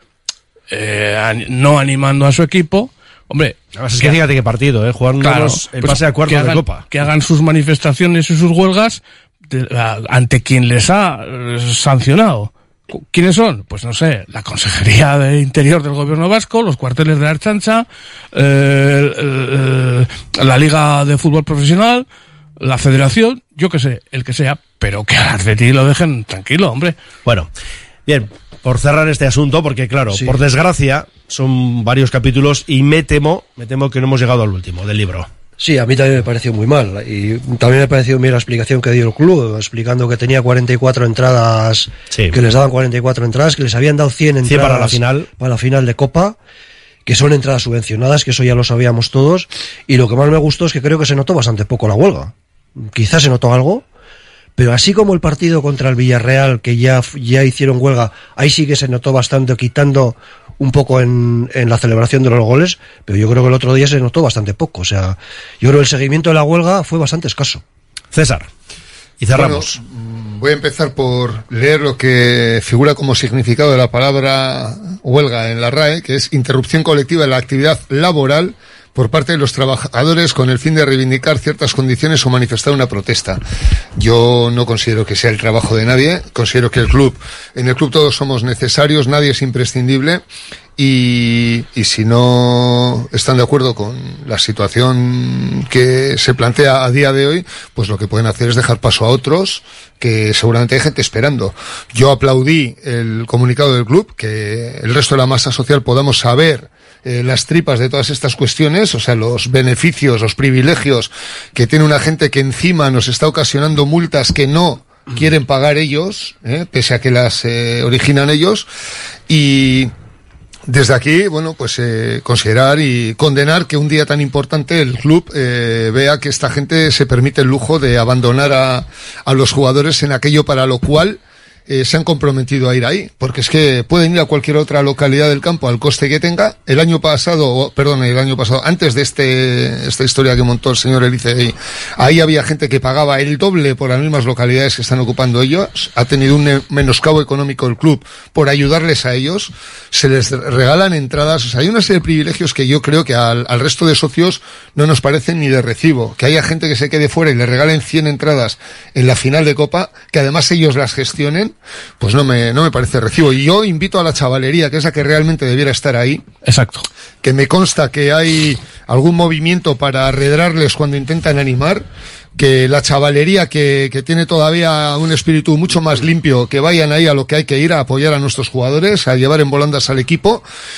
no animando a su equipo, hombre, es que fíjate qué partido, jugándonos el pase a cuartos de Copa. Que hagan sus manifestaciones y sus huelgas ante quien les ha sancionado. ¿Quiénes son? Pues no sé, la Consejería de Interior del Gobierno Vasco, los cuarteles de la Ertzaintza, la Liga de Fútbol Profesional, la federación, yo que sé, el que sea, pero que al Atleti lo dejen tranquilo, hombre. Bueno, bien, por cerrar este asunto, porque claro, por desgracia, son varios capítulos y me temo que no hemos llegado al último del libro. Sí, a mí también me pareció muy mal, y también me pareció bien la explicación que dio el club, explicando que tenía 44 entradas, que les daban 44 entradas, que les habían dado 100 entradas para la final de Copa, que son entradas subvencionadas, que eso ya lo sabíamos todos, y lo que más me gustó es que creo que se notó bastante poco la huelga. Quizás se notó algo, pero así como el partido contra el Villarreal, que ya hicieron huelga, ahí sí que se notó bastante, quitando un poco en la celebración de los goles, pero yo creo que el otro día se notó bastante poco. O sea, yo creo que el seguimiento de la huelga fue bastante escaso. César, y cerramos. Bueno, voy a empezar por leer lo que figura como significado de la palabra huelga en la RAE, que es interrupción colectiva de la actividad laboral por parte de los trabajadores con el fin de reivindicar ciertas condiciones o manifestar una protesta. Yo no considero que sea el trabajo de nadie, considero que en el club todos somos necesarios, nadie es imprescindible, y si no están de acuerdo con la situación que se plantea a día de hoy, pues lo que pueden hacer es dejar paso a otros, que seguramente hay gente esperando. Yo aplaudí el comunicado del club, que el resto de la masa social podamos saber las tripas de todas estas cuestiones, o sea, los beneficios, los privilegios que tiene una gente que encima nos está ocasionando multas que no quieren pagar ellos, pese a que las originan ellos, y desde aquí, bueno, pues considerar y condenar que un día tan importante el club vea que esta gente se permite el lujo de abandonar a los jugadores en aquello para lo cual se han comprometido a ir ahí, porque es que pueden ir a cualquier otra localidad del campo al coste que tenga. El año pasado, antes de esta historia que montó el señor Elice, ahí había gente que pagaba el doble por las mismas localidades que están ocupando ellos. Ha tenido un menoscabo económico el club por ayudarles a ellos. Se les regalan entradas, o sea, hay una serie de privilegios que yo creo que al resto de socios no nos parecen ni de recibo. Que haya gente que se quede fuera y le regalen 100 entradas en la final de Copa, que además ellos las gestionen, pues no me parece recibo. Y yo invito a la chavalería, que es la que realmente debiera estar ahí. Exacto. Que me consta que hay algún movimiento para arredrarles cuando intentan animar, que la chavalería que tiene todavía un espíritu mucho más limpio, que vayan ahí a lo que hay que ir, a apoyar a nuestros jugadores, a llevar en volandas al equipo,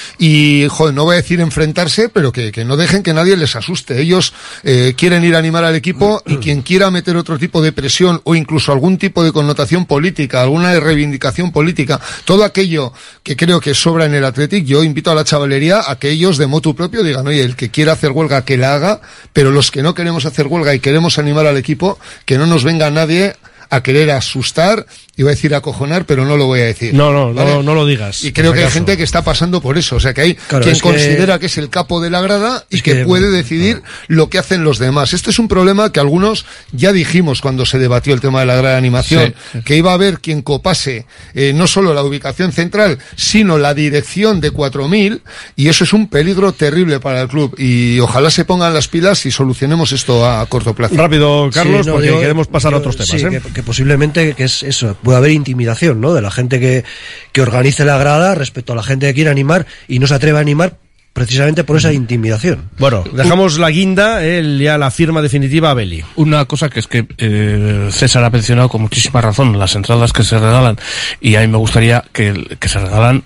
y joder, no voy a decir enfrentarse, pero que no dejen que nadie les asuste. Ellos quieren ir a animar al equipo, y quien quiera meter otro tipo de presión o incluso algún tipo de connotación política, alguna reivindicación política, todo aquello que creo que sobra en el Athletic, yo invito a la chavalería a que ellos de motu propio digan, oye, el que quiera hacer huelga que la haga, pero los que no queremos hacer huelga y queremos animar al equipo, que no nos venga nadie a querer asustar, iba a decir acojonar, pero no lo voy a decir. No lo digas. Y creo que hay gente que está pasando por eso, o sea que hay quien considera que es el capo de la grada y que puede decidir lo que hacen los demás. Este es un problema que algunos ya dijimos cuando se debatió el tema de la grada de animación, que iba a haber quien copase no solo la ubicación central, sino la dirección de 4000, y eso es un peligro terrible para el club, y ojalá se pongan las pilas y solucionemos esto a corto plazo. Rápido, Carlos, porque queremos pasar a otros temas. Que posiblemente que es eso, puede haber intimidación, ¿no? De la gente que organice la grada respecto a la gente que quiere animar y no se atreve a animar precisamente por esa intimidación. Bueno, dejamos la guinda, ya la firma definitiva a Beli. Una cosa que es que César ha mencionado con muchísima razón, las entradas que se regalan, y a mí me gustaría que se regalan,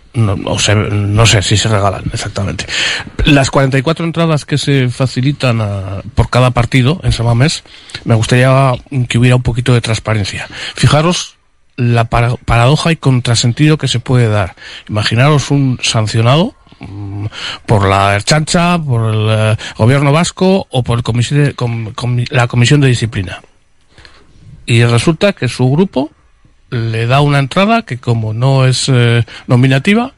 no sé si se regalan exactamente. Las 44 entradas que se facilitan por cada partido en San Mamés, me gustaría que hubiera un poquito de transparencia. Fijaros la paradoja y contrasentido que se puede dar. Imaginaros un sancionado por la Ertzaintza, por el gobierno vasco o por la comisión de disciplina, y resulta que su grupo le da una entrada que, como no es nominativa,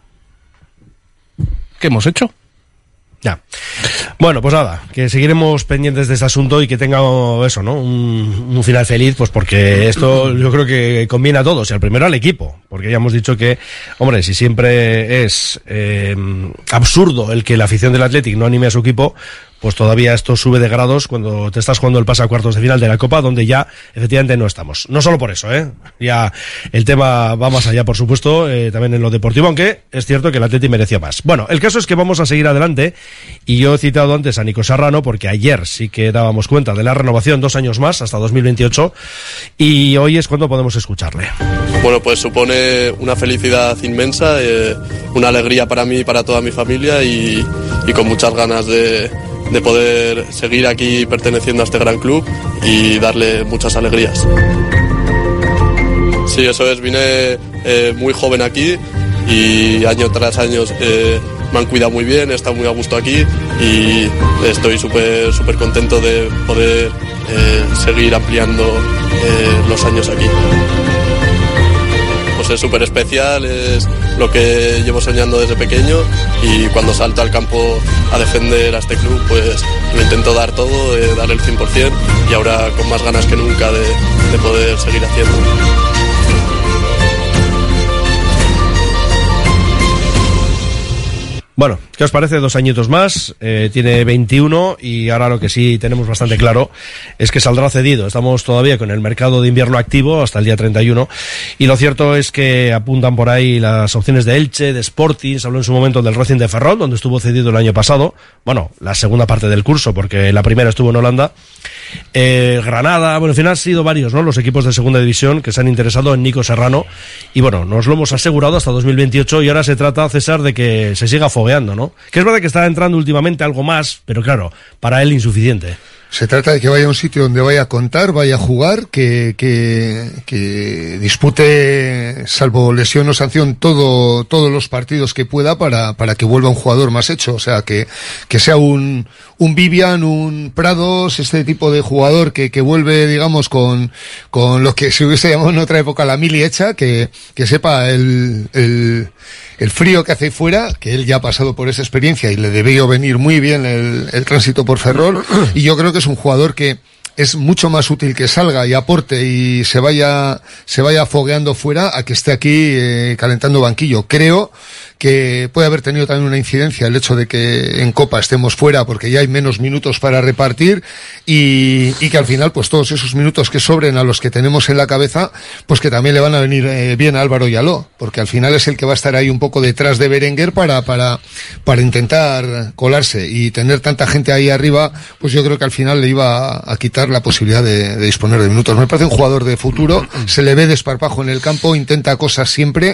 ¿qué hemos hecho? Ya. Bueno, pues nada, que seguiremos pendientes de este asunto y que tenga eso, ¿no? Un final feliz, pues porque esto yo creo que conviene a todos, y al primero al equipo, porque ya hemos dicho que, hombre, si siempre es absurdo el que la afición del Athletic no anime a su equipo, pues todavía esto sube de grados cuando te estás jugando el pase a cuartos de final de la Copa, donde ya efectivamente no estamos. No solo por eso, ya el tema va más allá, por supuesto, también en lo deportivo, aunque es cierto que el Atleti merecía más. Bueno, el caso es que vamos a seguir adelante, y yo he citado antes a Nico Serrano porque ayer sí que dábamos cuenta de la renovación 2 años más, hasta 2028, y hoy es cuando podemos escucharle. Bueno, pues supone una felicidad inmensa, una alegría para mí y para toda mi familia, y con muchas ganas de poder seguir aquí perteneciendo a este gran club y darle muchas alegrías. Sí, eso es, vine muy joven aquí y año tras año me han cuidado muy bien, he estado muy a gusto aquí y estoy súper contento de poder seguir ampliando los años aquí. Pues es súper especial, es lo que llevo soñando desde pequeño, y cuando salto al campo a defender a este club pues lo intento dar todo, dar el 100%, y ahora con más ganas que nunca de poder seguir haciendo. Bueno, ¿qué os parece? 2 añitos más, tiene 21, y ahora lo que sí tenemos bastante claro es que saldrá cedido. Estamos todavía con el mercado de invierno activo hasta el día 31, y lo cierto es que apuntan por ahí las opciones de Elche, de Sporting, se habló en su momento del Racing de Ferrol, donde estuvo cedido el año pasado, bueno, la segunda parte del curso, porque la primera estuvo en Holanda. Granada, bueno, al final han sido varios, ¿no?, los equipos de segunda división que se han interesado en Nico Serrano, y bueno, nos lo hemos asegurado hasta 2028, y ahora se trata, César, de que se siga fogueando, ¿no? Que es verdad que está entrando últimamente algo más, pero claro, para él insuficiente. Se trata de que vaya a un sitio donde vaya a contar, vaya a jugar, que dispute, salvo lesión o sanción, todos los partidos que pueda para que vuelva un jugador más hecho. O sea, que sea un Vivian, un Prados, este tipo de jugador que vuelve, digamos, con lo que se hubiese llamado en otra época la mili hecha, que sepa el frío que hace fuera, que él ya ha pasado por esa experiencia y le debió venir muy bien el tránsito por Ferrol, y yo creo que es un jugador que es mucho más útil que salga y aporte y se vaya fogueando fuera a que esté aquí calentando banquillo. Creo que puede haber tenido también una incidencia el hecho de que en Copa estemos fuera porque ya hay menos minutos para repartir, y que al final pues todos esos minutos que sobren a los que tenemos en la cabeza, pues que también le van a venir bien a Álvaro Yaló, porque al final es el que va a estar ahí un poco detrás de Berenguer para intentar colarse, y tener tanta gente ahí arriba, pues yo creo que al final le iba a quitar la posibilidad de disponer de minutos. Me parece un jugador de futuro, se le ve desparpajo en el campo, intenta cosas siempre,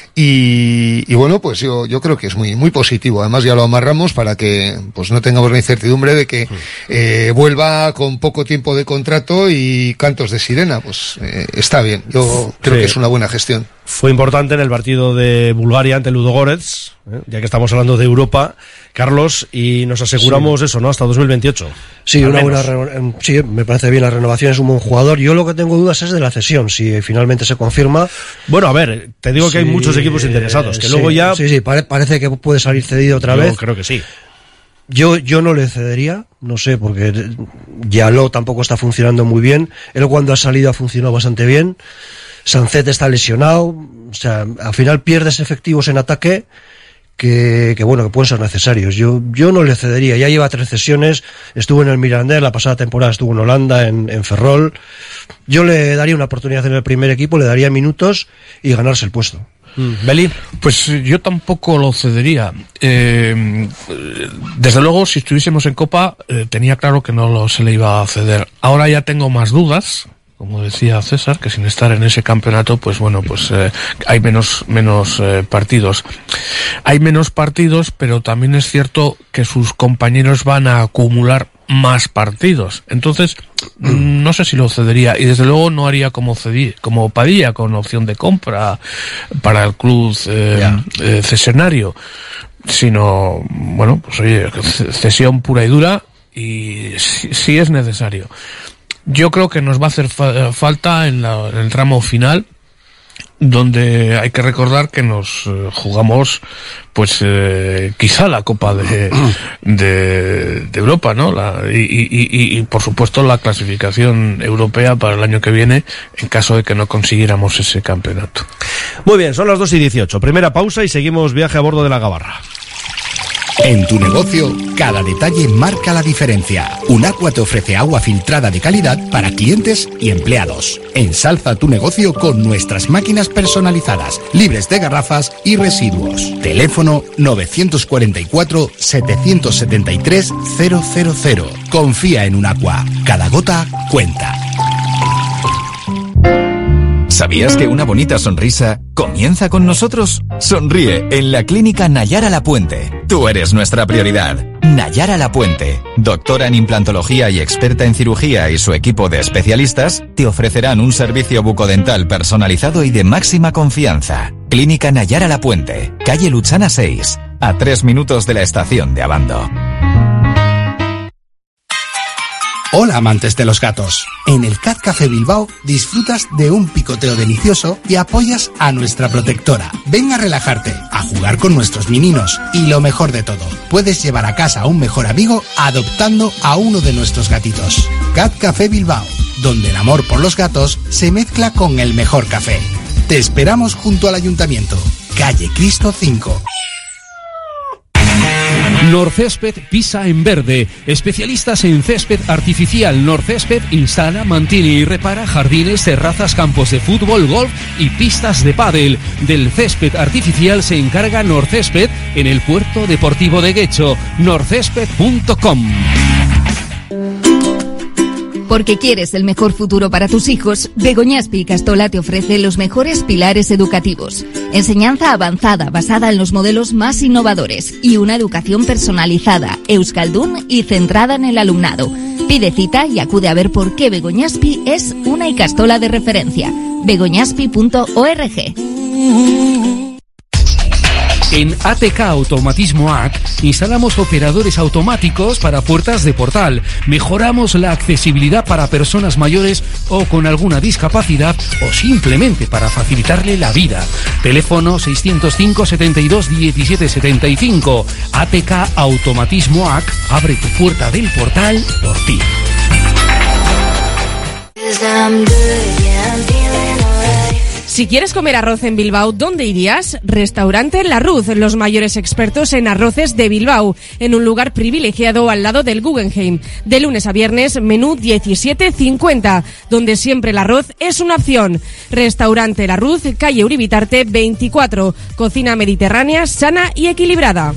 y bueno, pues yo creo que es muy positivo. Además ya lo amarramos para que pues no tengamos la incertidumbre de que vuelva con poco tiempo de contrato y cantos de sirena. Pues está bien, yo creo que es una buena gestión. Fue importante en el partido de Bulgaria ante Ludogorets, ya que estamos hablando de Europa, Carlos, y nos aseguramos eso, ¿no?, hasta 2028. Sí, sí, me parece bien la renovación, es un buen jugador. Yo lo que tengo dudas es de la cesión, si finalmente se confirma. Bueno, a ver, te digo que hay muchos equipos interesados, que luego ya... Sí, parece que puede salir cedido otra vez. Yo creo que sí. Yo no le cedería, no sé, porque Yaló tampoco está funcionando muy bien. Él cuando ha salido ha funcionado bastante bien. Sancet está lesionado, o sea, al final pierdes efectivos en ataque que pueden ser necesarios. Yo no le cedería, ya lleva 3 cesiones, estuvo en el Mirandés, la pasada temporada estuvo en Holanda, en Ferrol. Yo le daría una oportunidad en el primer equipo, le daría minutos y ganarse el puesto. ¿Beli? Pues yo tampoco lo cedería. Desde luego, si estuviésemos en Copa, tenía claro que no se le iba a ceder. Ahora ya tengo más dudas, como decía César, que sin estar en ese campeonato, pues bueno, pues hay menos partidos. Hay menos partidos, pero también es cierto que sus compañeros van a acumular más partidos. Entonces, no sé si lo cedería, y desde luego no haría como Padilla, con opción de compra para el club cesionario, sino, bueno, pues oye, cesión pura y dura, y si es necesario. Yo creo que nos va a hacer falta en el tramo final, donde hay que recordar que nos jugamos pues quizá la Copa de Europa, ¿no? Y por supuesto la clasificación europea para el año que viene, en caso de que no consiguiéramos ese campeonato. Muy bien, son las 2:18. Primera pausa y seguimos viaje a bordo de la Gabarra. En tu negocio, cada detalle marca la diferencia. Unaqua te ofrece agua filtrada de calidad para clientes y empleados. Ensalza tu negocio con nuestras máquinas personalizadas, libres de garrafas y residuos. Teléfono 944-773-000. Confía en Unaqua. Cada gota cuenta. ¿Sabías que una bonita sonrisa comienza con nosotros? Sonríe en la Clínica Nayara Lapuente. Tú eres nuestra prioridad. Nayara Lapuente, doctora en implantología y experta en cirugía, y su equipo de especialistas te ofrecerán un servicio bucodental personalizado y de máxima confianza. Clínica Nayara Lapuente, calle Luchana 6, a 3 minutos de la estación de Abando. Hola, amantes de los gatos. En el Cat Café Bilbao disfrutas de un picoteo delicioso y apoyas a nuestra protectora. Ven a relajarte, a jugar con nuestros mininos y lo mejor de todo, puedes llevar a casa a un mejor amigo adoptando a uno de nuestros gatitos. Cat Café Bilbao, donde el amor por los gatos se mezcla con el mejor café. Te esperamos junto al Ayuntamiento, calle Cristo 5. Norcésped pisa en verde. Especialistas en césped artificial. Norcésped instala, mantiene y repara jardines, terrazas, campos de fútbol, golf y pistas de pádel. Del césped artificial se encarga Norcésped en el Puerto Deportivo de Guecho. norcésped.com. Porque quieres el mejor futuro para tus hijos, Begoñaspi y Castola te ofrece los mejores pilares educativos. Enseñanza avanzada basada en los modelos más innovadores y una educación personalizada, euskaldun y centrada en el alumnado. Pide cita y acude a ver por qué Begoñaspi es una Icastola de referencia. begoñaspi.org. En ATK Automatismo AC instalamos operadores automáticos para puertas de portal. Mejoramos la accesibilidad para personas mayores o con alguna discapacidad o simplemente para facilitarle la vida. Teléfono 605 72 17 75. ATK Automatismo AC abre tu puerta del portal por ti. Si quieres comer arroz en Bilbao, ¿dónde irías? Restaurante La Ruz, los mayores expertos en arroces de Bilbao, en un lugar privilegiado al lado del Guggenheim. De lunes a viernes, menú 17,50, donde siempre el arroz es una opción. Restaurante La Ruz, calle Uribitarte 24, cocina mediterránea, sana y equilibrada.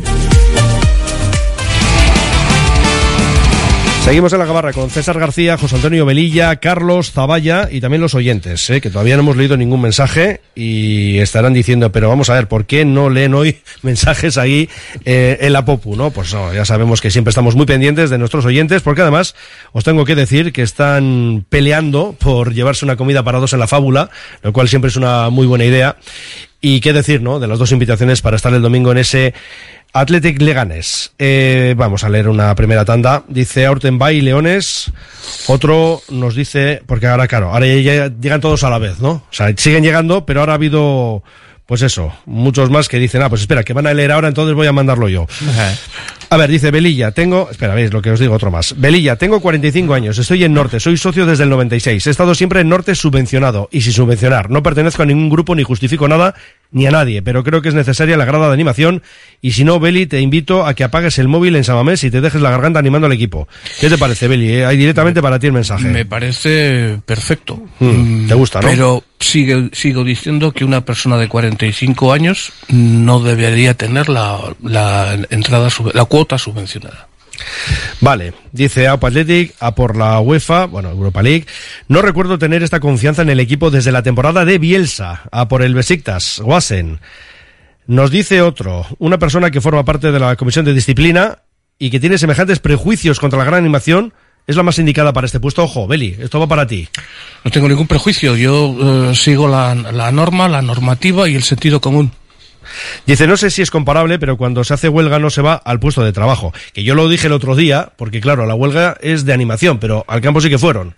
Seguimos en la gabarra con César García, José Antonio Velilla, Carlos Zavalla y también los oyentes, que todavía no hemos leído ningún mensaje y estarán diciendo, pero vamos a ver, ¿por qué no leen hoy mensajes ahí en la Popu, no? Pues no, ya sabemos que siempre estamos muy pendientes de nuestros oyentes, porque además os tengo que decir que están peleando por llevarse una comida para dos en la Fábula, lo cual siempre es una muy buena idea. Y qué decir, ¿no?, de las dos invitaciones para estar el domingo en ese Athletic Leganés. Vamos a leer una primera tanda. Dice Aurtenbay Leones. Otro nos dice, porque ahora, claro, ahora ya llegan todos a la vez, ¿no? O sea, siguen llegando, pero ahora ha habido, pues eso, muchos más que dicen, pues espera, que van a leer ahora, entonces voy a mandarlo yo. A ver, dice Velilla, espera, veis lo que os digo, otro más. Velilla, tengo 45 años, estoy en Norte, soy socio desde el 96, he estado siempre en Norte subvencionado y sin subvencionar, no pertenezco a ningún grupo ni justifico nada ni a nadie, pero creo que es necesaria la grada de animación y si no, Beli, te invito a que apagues el móvil en San Mamés y te dejes la garganta animando al equipo. ¿Qué te parece, Beli? Ahí directamente para ti el mensaje. Me parece perfecto. Te gusta, ¿no? Pero sigo diciendo que una persona de 45 años no debería tener la entrada, la cuota subvencionada. Vale, dice AUPA Athletic, a por la UEFA, bueno, Europa League. No recuerdo tener esta confianza en el equipo desde la temporada de Bielsa, a por el Besiktas, Wasen. Nos dice otro, una persona que forma parte de la comisión de disciplina y que tiene semejantes prejuicios contra la gran animación, es la más indicada para este puesto. Ojo, Beli, esto va para ti. No tengo ningún prejuicio, yo sigo la norma, la normativa y el sentido común. Dice, no sé si es comparable, pero cuando se hace huelga no se va al puesto de trabajo. Que yo lo dije el otro día, porque claro, la huelga es de animación, pero al campo sí que fueron.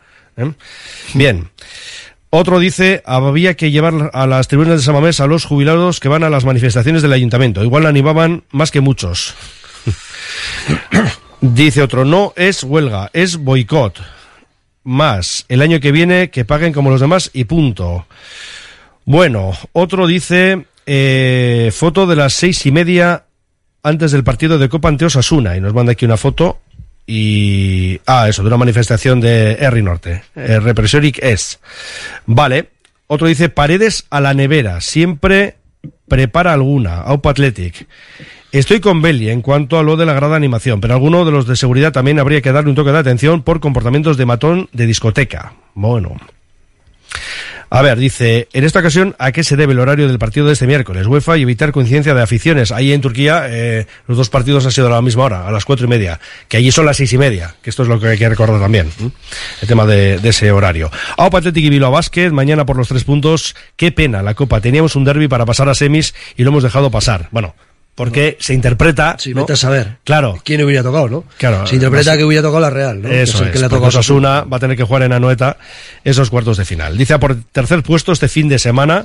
Bien. Otro dice, había que llevar a las tribunas de San Mamés a los jubilados que van a las manifestaciones del ayuntamiento. Igual animaban más que muchos. Dice otro, no es huelga, es boicot. Más, el año que viene que paguen como los demás y punto. Bueno, otro dice... foto de las 6:30 antes del partido de Copa ante Osasuna, y nos manda aquí una foto, y... eso, de una manifestación de Herri Norte, Represoric es. Vale, otro dice, Paredes a la nevera, siempre prepara alguna, Aupa Athletic. Estoy con Belli en cuanto a lo de la grada animación, pero alguno de los de seguridad también habría que darle un toque de atención por comportamientos de matón de discoteca. Bueno. A ver, dice, en esta ocasión, ¿a qué se debe el horario del partido de este miércoles? UEFA y evitar coincidencia de aficiones. Ahí en Turquía, los dos partidos han sido a la misma hora, a las 4:30, que allí son las 6:30, que esto es lo que hay que recordar también, el tema de ese horario. Aupa Athletic y Bilbao Basket, mañana por los 3 puntos. Qué pena, la Copa. Teníamos un derbi para pasar a semis y lo hemos dejado pasar. Bueno, porque se interpreta, sí, ¿no? Vete a saber. Claro. ¿Quién hubiera tocado, no? Claro. Se interpreta que hubiera tocado la Real, ¿no? Eso es, que le ha porque tocado Osasuna va a tener que jugar en Anoeta esos cuartos de final. Dice, por tercer puesto este fin de semana.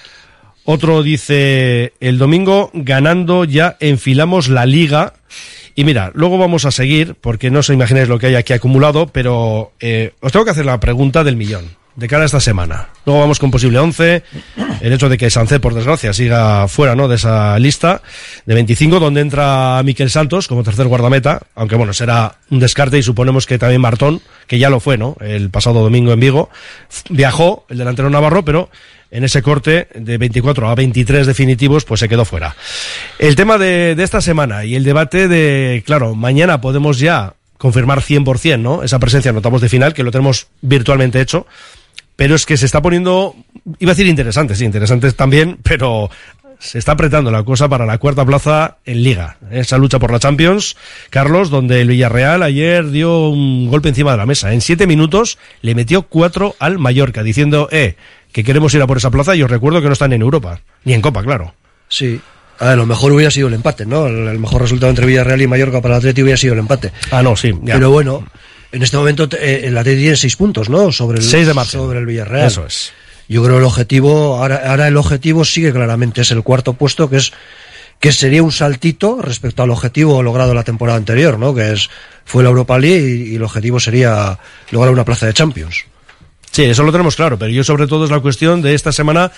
Otro dice, el domingo ganando ya enfilamos la Liga. Y mira, luego vamos a seguir, porque no os imagináis lo que hay aquí acumulado, pero os tengo que hacer la pregunta del millón. De cara a esta semana. Luego vamos con posible 11. El hecho de que Sancet, por desgracia, siga fuera, ¿no?, de esa lista de 25, donde entra Miquel Santos como tercer guardameta, aunque bueno, será un descarte, y suponemos que también Martón, que ya lo fue, ¿no?, el pasado domingo en Vigo, viajó el delantero navarro, pero en ese corte de 24 a 23 definitivos, pues se quedó fuera. El tema de esta semana y el debate de, claro, mañana podemos ya confirmar 100%, ¿no?, esa presencia en octavos de final, que lo tenemos virtualmente hecho. Pero es que se está poniendo, iba a decir interesante, sí, interesante también, pero se está apretando la cosa para la cuarta plaza en Liga. Esa lucha por la Champions, Carlos, donde el Villarreal ayer dio un golpe encima de la mesa. En 7 minutos le metió 4 al Mallorca, diciendo, que queremos ir a por esa plaza, y os recuerdo que no están en Europa, ni en Copa, claro. Sí. A ver, lo mejor hubiera sido el empate, ¿no? El mejor resultado entre Villarreal y Mallorca para el Atleti hubiera sido el empate. No, sí. Ya. Pero bueno, en este momento el Atleti tiene 6 puntos, ¿no? Sobre el 6 de marzo. Sobre el Villarreal. Eso es. Yo creo el objetivo, ahora el objetivo sigue claramente, es el cuarto puesto, que sería un saltito respecto al objetivo logrado la temporada anterior, ¿no? Fue la Europa League, y el objetivo sería lograr una plaza de Champions. Sí, eso lo tenemos claro, pero yo sobre todo es la cuestión de esta semana.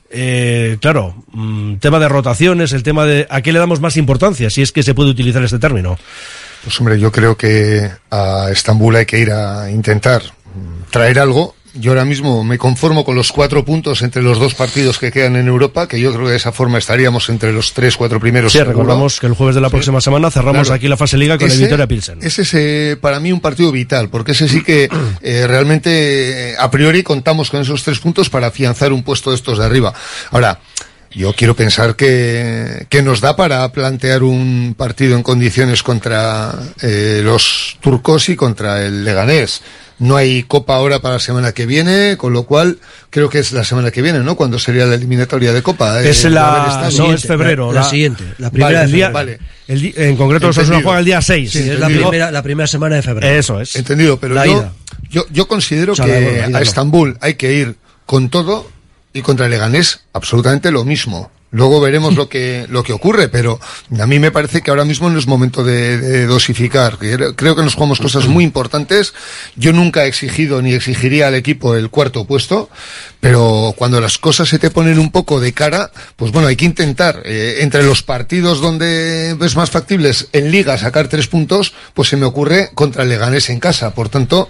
Claro, tema de rotaciones, el tema de a qué le damos más importancia, si es que se puede utilizar este término. Pues hombre, yo creo que a Estambul hay que ir a intentar traer algo. Yo ahora mismo me conformo con los 4 puntos entre los 2 partidos que quedan en Europa, que yo creo que de esa forma estaríamos entre los 3-4 primeros. Sí, recordamos que el jueves de la próxima semana cerramos aquí la fase Liga con el Vitoria Pilsen. Ese es para mí un partido vital, porque ese sí que realmente a priori contamos con esos 3 puntos para afianzar un puesto de estos de arriba. Ahora, yo quiero pensar que nos da para plantear un partido en condiciones contra los turcos y contra el Leganés. No hay Copa ahora para la semana que viene, con lo cual creo que es la semana que viene, ¿no? Cuando sería la eliminatoria de Copa. Es es febrero. La siguiente. La primera vale, día. Vale. En concreto, Osasuna juega el día 6. Sí, es la primera semana de febrero. Eso es. Entendido, pero yo considero que a Estambul hay que ir con todo, y contra el Leganés absolutamente lo mismo. Luego veremos lo que ocurre, pero a mí me parece que ahora mismo no es momento de dosificar. Creo que nos jugamos cosas muy importantes. Yo nunca he exigido ni exigiría al equipo el cuarto puesto, pero cuando las cosas se te ponen un poco de cara, pues bueno, hay que intentar, entre los partidos donde ves más factibles en Liga sacar 3 puntos, pues se me ocurre contra el Leganés en casa. Por tanto,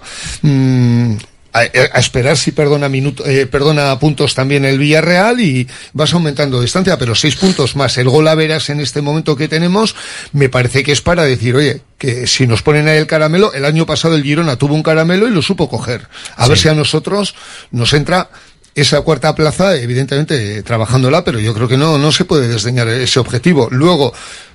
a esperar si perdona puntos también el Villarreal, y vas aumentando distancia, pero 6 puntos más el gol a veras en este momento que tenemos, me parece que es para decir, oye, que si nos ponen ahí el caramelo, el año pasado el Girona tuvo un caramelo y lo supo coger. A ver si a nosotros nos entra esa cuarta plaza, evidentemente trabajándola, pero yo creo que no se puede desdeñar ese objetivo. Luego,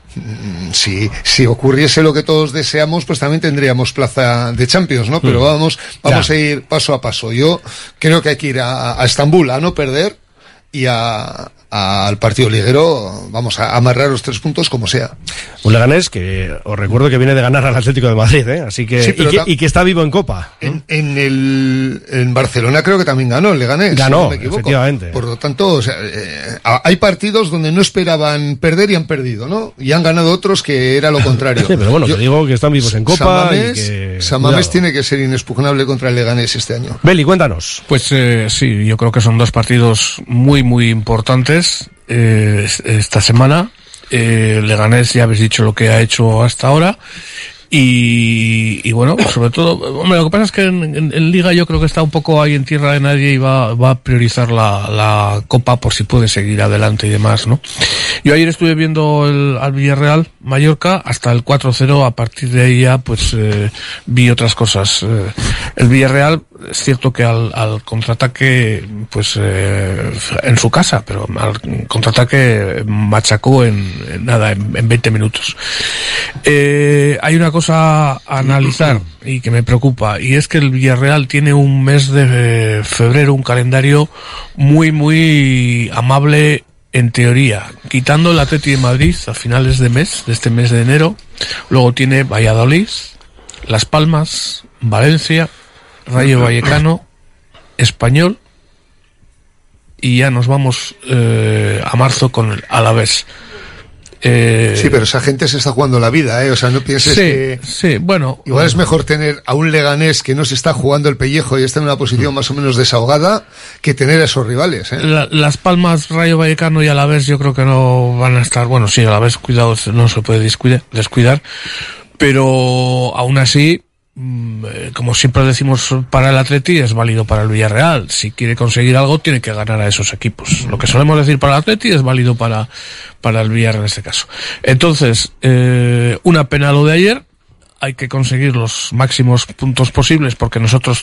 si ocurriese lo que todos deseamos, pues también tendríamos plaza de Champions, ¿no? Pero vamos a ir paso a paso. Yo creo que hay que ir a Estambul a no perder, y al partido liguero vamos a amarrar los 3 puntos como sea. Un Leganés que os recuerdo que viene de ganar al Atlético de Madrid, así que, sí, y que está vivo en Copa, ¿no? En Barcelona creo que también ganó el Leganés, ganó, si no me equivoco. Efectivamente. Por lo tanto, o sea, hay partidos donde no esperaban perder y han perdido, ¿no? Y han ganado otros que era lo contrario. Sí, pero bueno, te digo que están vivos en Copa. San Mamés tiene que ser inexpugnable contra el Leganés este año. Beli, cuéntanos. Pues sí, yo creo que son 2 partidos muy, muy importantes esta semana. Leganés, ya habéis dicho lo que ha hecho hasta ahora. Y bueno, sobre todo, hombre, lo que pasa es que en Liga yo creo que está un poco ahí en tierra de nadie y va a priorizar la Copa por si puede seguir adelante y demás, ¿no? Yo ayer estuve viendo al Villarreal Mallorca hasta el 4-0, a partir de ahí ya pues vi otras cosas. El Villarreal es cierto que al contraataque pues en su casa, pero al contraataque machacó en 20 minutos. Hay una cosa a analizar y que me preocupa, y es que el Villarreal tiene un mes de febrero, un calendario muy muy amable en teoría, quitando el Atleti de Madrid a finales de este mes de enero. Luego tiene Valladolid, Las Palmas, Valencia, Rayo Vallecano, Español, y ya nos vamos a marzo con el Alavés. Sí, pero esa gente se está jugando la vida, o sea, no pienses que... Sí, bueno... Igual es mejor tener a un Leganés que no se está jugando el pellejo y está en una posición más o menos desahogada, que tener a esos rivales, Las Palmas, Rayo Vallecano y Alavés yo creo que no van a estar... Bueno, sí, Alavés, cuidado, no se puede descuidar, pero aún así... como siempre decimos para el Atleti, es válido para el Villarreal. Si quiere conseguir algo, tiene que ganar a esos equipos. Lo que solemos decir para el Atleti es válido para el Villarreal en este caso. Entonces, una pena lo de ayer. Hay que conseguir los máximos puntos posibles, porque nosotros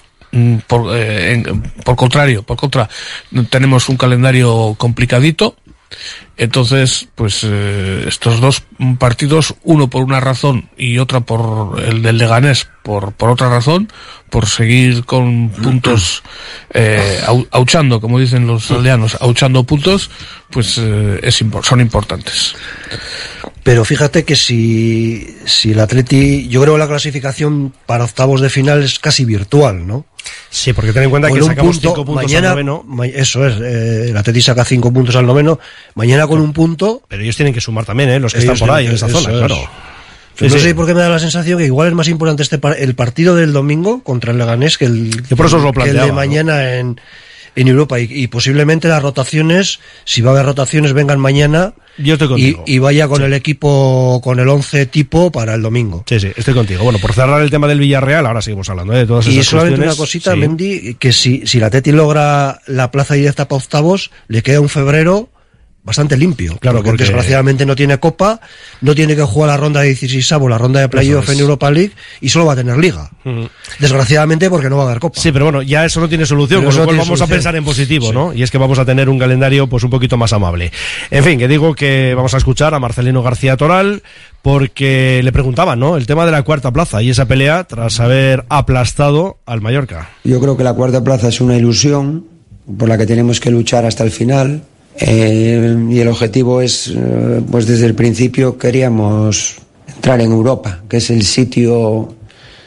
por contra, tenemos un calendario complicadito. Entonces, pues estos dos partidos, uno por una razón y otra por el del Leganés por otra razón, por seguir con puntos, auchando, como dicen los aldeanos, auchando puntos, pues son importantes. Pero fíjate que si el Atleti, yo creo que la clasificación para octavos de final es casi virtual, ¿no? Sí, porque ten en cuenta que sacamos 5 puntos mañana, al noveno. Eso es, el Atleti saca 5 puntos al noveno, mañana con un punto. Pero ellos tienen que sumar también, los que están por ahí, en esa zona, claro. Sí, no sé por qué me da la sensación que igual es más importante el partido del domingo contra el Leganés que el de mañana, ¿no? en Europa, y posiblemente las rotaciones, si va a haber rotaciones, vengan mañana. Yo estoy contigo. Y vaya con el equipo, con el 11 tipo para el domingo. Sí, estoy contigo. Bueno, por cerrar el tema del Villarreal, ahora seguimos hablando de todas esas cuestiones. Y solamente cuestiones. Una cosita, sí. Mendy, que si la Atleti logra la plaza directa para octavos, le queda un febrero bastante limpio, claro, porque desgraciadamente no tiene Copa, no tiene que jugar la ronda de 16avos, la ronda de playoff en Europa League, y solo va a tener Liga. Desgraciadamente, porque no va a haber Copa. Sí, pero bueno, ya eso no tiene solución, con lo cual vamos a pensar en positivo, ¿no? Y es que vamos a tener un calendario pues un poquito más amable. En fin, que digo que vamos a escuchar a Marcelino García Toral, porque le preguntaban, ¿no?, el tema de la cuarta plaza y esa pelea tras haber aplastado al Mallorca. Yo creo que la cuarta plaza es una ilusión por la que tenemos que luchar hasta el final. Y el objetivo es, pues desde el principio queríamos entrar en Europa, que es el sitio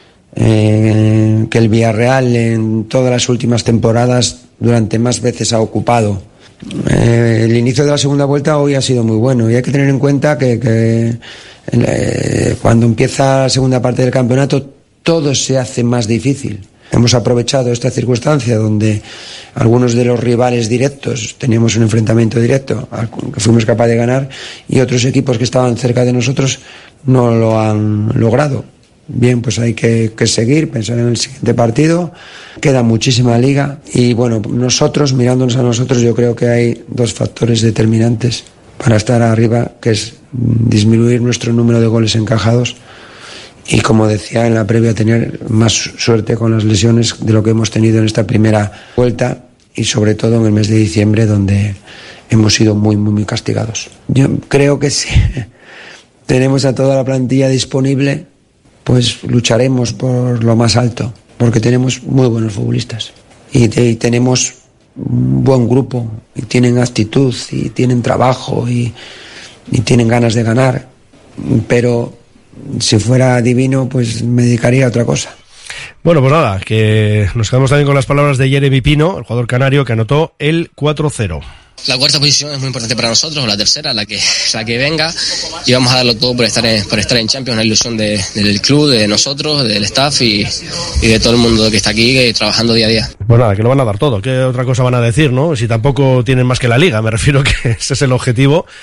que el Villarreal en todas las últimas temporadas durante más veces ha ocupado. El inicio de la segunda vuelta hoy ha sido muy bueno, y hay que tener en cuenta que cuando empieza la segunda parte del campeonato todo se hace más difícil. Hemos aprovechado esta circunstancia donde algunos de los rivales directos teníamos un enfrentamiento directo que fuimos capaces de ganar, y otros equipos que estaban cerca de nosotros no lo han logrado. Bien, pues hay que seguir, pensar en el siguiente partido. Queda muchísima liga y bueno, mirándonos a nosotros, yo creo que hay dos factores determinantes para estar arriba, que es disminuir nuestro número de goles encajados y, como decía en la previa, tener más suerte con las lesiones de lo que hemos tenido en esta primera vuelta, y sobre todo en el mes de diciembre, donde hemos sido muy, muy, muy castigados. Yo creo que si tenemos a toda la plantilla disponible, pues lucharemos por lo más alto, porque tenemos muy buenos futbolistas y tenemos un buen grupo, y tienen actitud y tienen trabajo y tienen ganas de ganar, pero si fuera divino, pues me dedicaría a otra cosa. Bueno, pues nada, que nos quedamos también con las palabras de Jeremy Pino, el jugador canario que anotó el 4-0. La cuarta posición es muy importante para nosotros, o la tercera, la que venga, y vamos a darlo todo por estar en Champions, una ilusión del club, de nosotros, del staff y de todo el mundo que está aquí trabajando día a día. Pues nada, que lo van a dar todo. ¿Qué otra cosa van a decir, no? Si tampoco tienen más que la Liga, me refiero que ese es el objetivo.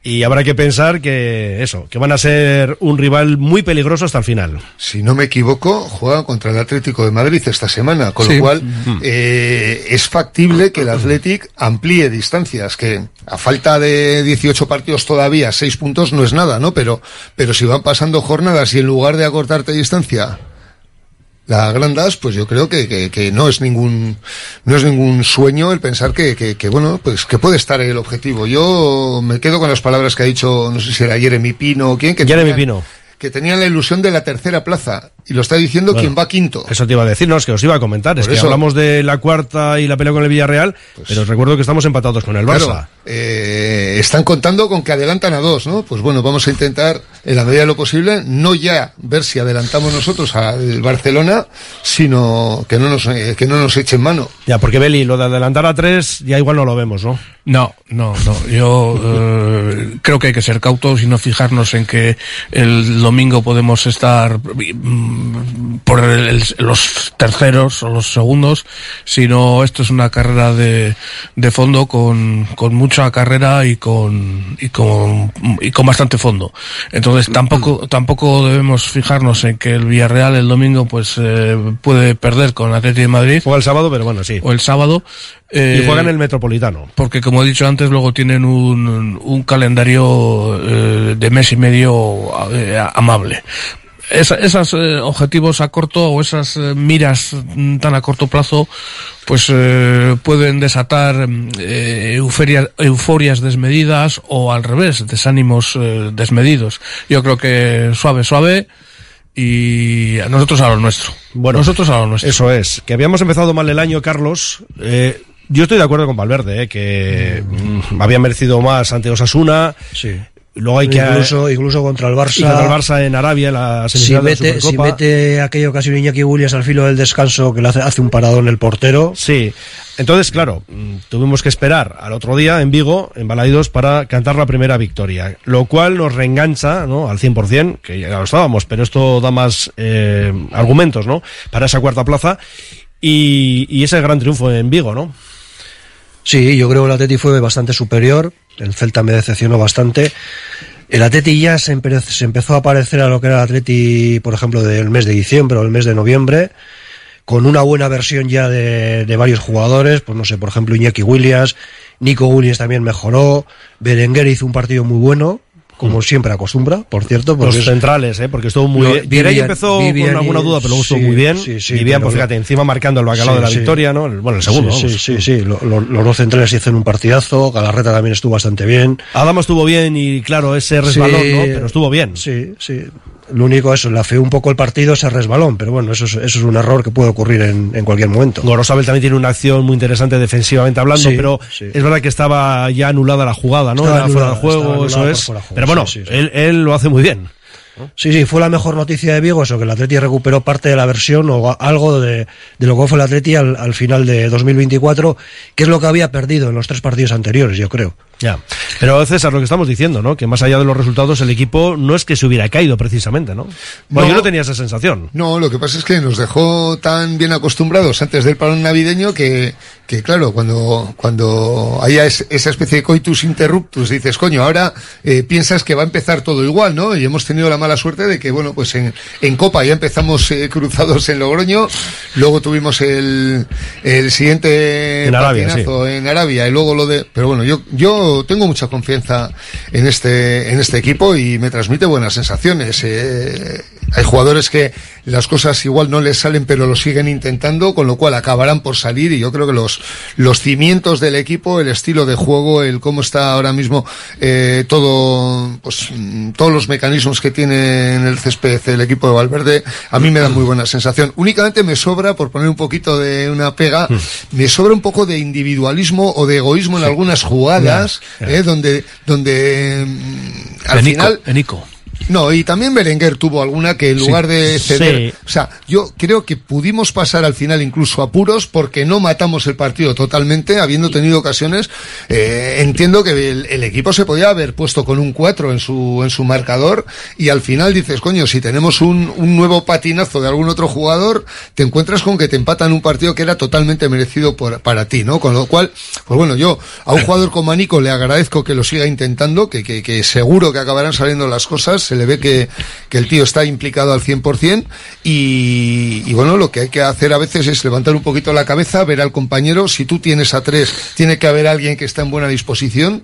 Y habrá que pensar que van a ser un rival muy peligroso hasta el final. Si no me equivoco, juegan contra el Atlético de Madrid esta semana, con lo cual es factible que el Athletic amplíe distancias, que a falta de 18 partidos todavía 6 puntos no es nada, ¿no? Pero si van pasando jornadas y en lugar de acortarte distancia la agrandas, pues yo creo que no es ningún sueño el pensar que bueno, pues que puede estar el objetivo. Yo me quedo con las palabras que ha dicho, no sé si era Jeremy Pino o quién, que tenían la ilusión de la tercera plaza, y lo está diciendo quien va quinto. Eso te iba a decir, no, es que os iba a comentar, es que hablamos de la cuarta y la pelea con el Villarreal, pero os recuerdo que estamos empatados con el Barça. Están contando con que adelantan a 2, ¿no? Pues bueno, vamos a intentar, en la medida de lo posible, no ya ver si adelantamos nosotros al Barcelona, sino que no nos echen mano. Ya, porque Beli, lo de adelantar a 3, ya igual no lo vemos, ¿no? No. Yo creo que hay que ser cautos y no fijarnos en que el domingo podemos estar por los terceros o los segundos, sino esto es una carrera de fondo con mucha carrera y con bastante fondo. Entonces tampoco debemos fijarnos en que el Villarreal el domingo pues puede perder con Atlético de Madrid. O el sábado, pero bueno, sí. O el sábado. Y juegan el Metropolitano. Porque, como he dicho antes, luego tienen un calendario de mes y medio amable. Esos objetivos a corto o esas miras tan a corto plazo pues pueden desatar euforias desmedidas o al revés, desánimos desmedidos. Yo creo que suave y nosotros a lo nuestro. Bueno, nosotros a lo nuestro. Eso es, que habíamos empezado mal el año, Carlos. Yo estoy de acuerdo con Valverde, que había merecido más ante Osasuna. Sí. Luego hay incluso contra el Barça. Y contra el Barça en Arabia, la semifinal de la Supercopa. Si mete aquello casi un Iñaki Williams al filo del descanso, que le hace un paradón el portero. Sí. Entonces, claro, tuvimos que esperar al otro día en Vigo, en Balaidos, para cantar la primera victoria. Lo cual nos reengancha, ¿no? Al 100%, que ya lo estábamos, pero esto da más argumentos, ¿no? Para esa cuarta plaza. Y ese gran triunfo en Vigo, ¿no? Sí, yo creo que el Atleti fue bastante superior. El Celta me decepcionó bastante. El Atleti ya se empezó a parecer a lo que era el Atleti, por ejemplo, del mes de diciembre o el mes de noviembre, con una buena versión ya de varios jugadores, pues no sé, por ejemplo, Iñaki Williams, Nico Williams también mejoró, Berenguer hizo un partido muy bueno, como siempre acostumbra, por cierto. Los centrales, porque estuvo muy bien. Vivian empezó con alguna duda, pero luego estuvo muy bien. Vivian, pues fíjate, encima marcando el bacalao de la victoria, ¿no? Bueno, el segundo. Sí. Los dos centrales hicieron un partidazo, Galarreta también estuvo bastante bien. Adama estuvo bien y, claro, ese resbalón, ¿no? Pero estuvo bien. Sí. Lo único eso, le afeó un poco el partido ese resbalón, pero bueno, eso es un error que puede ocurrir en cualquier momento. Gorosabel también tiene una acción muy interesante defensivamente hablando, pero es verdad que estaba ya anulada la jugada, ¿no? Era fuera del juego, eso es. Pero bueno, él lo hace muy bien. Sí, fue la mejor noticia de Vigo, eso, que el Atleti recuperó parte de la versión o algo de lo que fue el Atleti al final de 2024, que es lo que había perdido en los 3 partidos anteriores, yo creo. Ya, pero César, lo que estamos diciendo, ¿no? Que más allá de los resultados, el equipo no es que se hubiera caído precisamente, ¿no? Bueno, yo no tenía esa sensación. No, lo que pasa es que nos dejó tan bien acostumbrados antes del parón navideño que claro, cuando haya esa especie de coitus interruptus, dices, coño, ahora piensas que va a empezar todo igual, ¿no? Y hemos tenido la mala suerte de que, bueno, pues en Copa ya empezamos cruzados en Logroño, luego tuvimos el siguiente en Arabia, en Arabia, y luego pero bueno, yo tengo mucha confianza en este equipo y me transmite buenas sensaciones. Hay jugadores que las cosas igual no les salen, pero lo siguen intentando, con lo cual acabarán por salir, y yo creo que los cimientos del equipo, el estilo de juego, el cómo está ahora mismo todos los mecanismos que tiene en el césped el equipo de Valverde, a mí me da muy buena sensación. Únicamente me sobra, por poner un poquito de una pega, me sobra un poco de individualismo o de egoísmo en algunas jugadas, donde al final... Nico. No, y también Berenguer tuvo alguna que en lugar de ceder... Sí. O sea, yo creo que pudimos pasar al final incluso apuros porque no matamos el partido totalmente, habiendo tenido ocasiones. Entiendo que el equipo se podía haber puesto con un 4 en su marcador, y al final dices, coño, si tenemos un nuevo patinazo de algún otro jugador, te encuentras con que te empatan un partido que era totalmente merecido para ti, ¿no? Con lo cual, pues bueno, yo a un jugador como Nico le agradezco que lo siga intentando, que seguro que acabarán saliendo las cosas, se le ve que el tío está implicado al 100%, y bueno, lo que hay que hacer a veces es levantar un poquito la cabeza, ver al compañero. Si tú tienes a 3, tiene que haber alguien que está en buena disposición,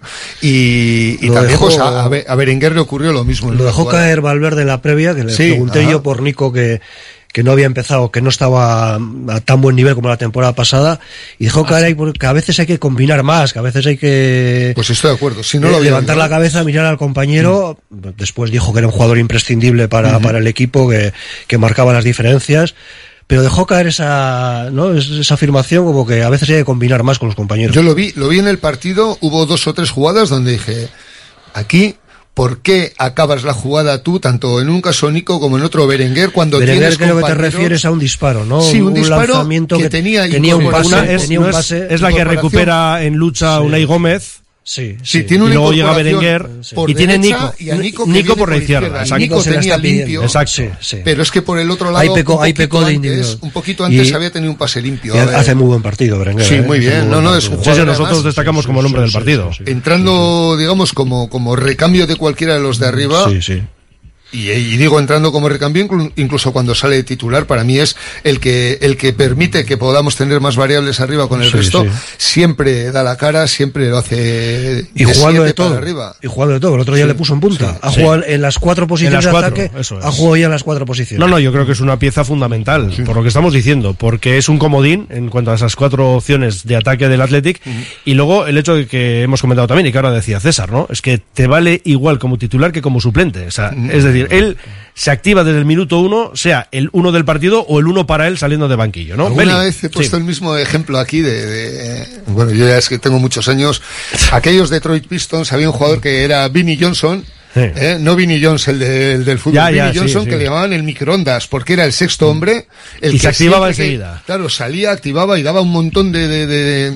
y también pues a Berenguer le ocurrió lo mismo. Lo dejó caer Valverde en la previa, que le pregunté yo por Nico que no había empezado, que no estaba a tan buen nivel como la temporada pasada, y dejó caer ahí porque a veces hay que combinar más, que a veces hay que... Pues estoy de acuerdo, si no levantar la cabeza, mirar al compañero. Después dijo que era un jugador imprescindible para el equipo, que marcaba las diferencias, pero dejó caer esa afirmación, como que a veces hay que combinar más con los compañeros. Yo lo vi en el partido, hubo 2 o 3 jugadas donde dije, aquí... ¿Por qué acabas la jugada tú, tanto en un caso Nico como en otro Berenguer, cuando Berenguer, creo que te refieres a un disparo, ¿no? Sí, un disparo lanzamiento que tenía un pase. Es la que recupera en lucha Unai Gómez. Sí, tiene una, y luego llega Berenguer y tiene Nico por la izquierda. Nico tenía limpio, exacto, pero es que por el otro lado hay pecó de individuo. Un poquito antes había tenido un pase limpio. Hace muy buen partido Berenguer. Sí, muy bien. No, es un jugador. Nosotros destacamos como el hombre del partido. Entrando, digamos, como recambio de cualquiera de los de arriba. Sí. Y digo entrando como recambio, incluso cuando sale de titular, para mí es el que permite que podamos tener más variables arriba con el resto. Siempre da la cara, siempre lo hace y jugando de todo arriba. Y jugando de todo. El otro día le puso en punta. Ha jugado en las 4 posiciones de ataque. Ha jugado ya en las 4 posiciones. No, yo creo que es una pieza fundamental, por lo que estamos diciendo, porque es un comodín en cuanto a esas 4 opciones de ataque del Athletic. Y luego el hecho de que hemos comentado también, y que ahora decía César, ¿no? Es que te vale igual como titular que como suplente. O sea, es decir, él se activa desde el minuto 1, sea el 1 del partido o el 1 para él saliendo de banquillo, ¿no? Alguna vez he puesto el mismo ejemplo aquí bueno, yo ya es que tengo muchos años. Aquellos Detroit Pistons, había un jugador que era Vinnie Johnson. No Vinnie Jones, el del fútbol, Vinnie Johnson, que le llamaban el microondas, porque era el sexto hombre, el y que se activaba enseguida. Claro, salía, activaba y daba un montón de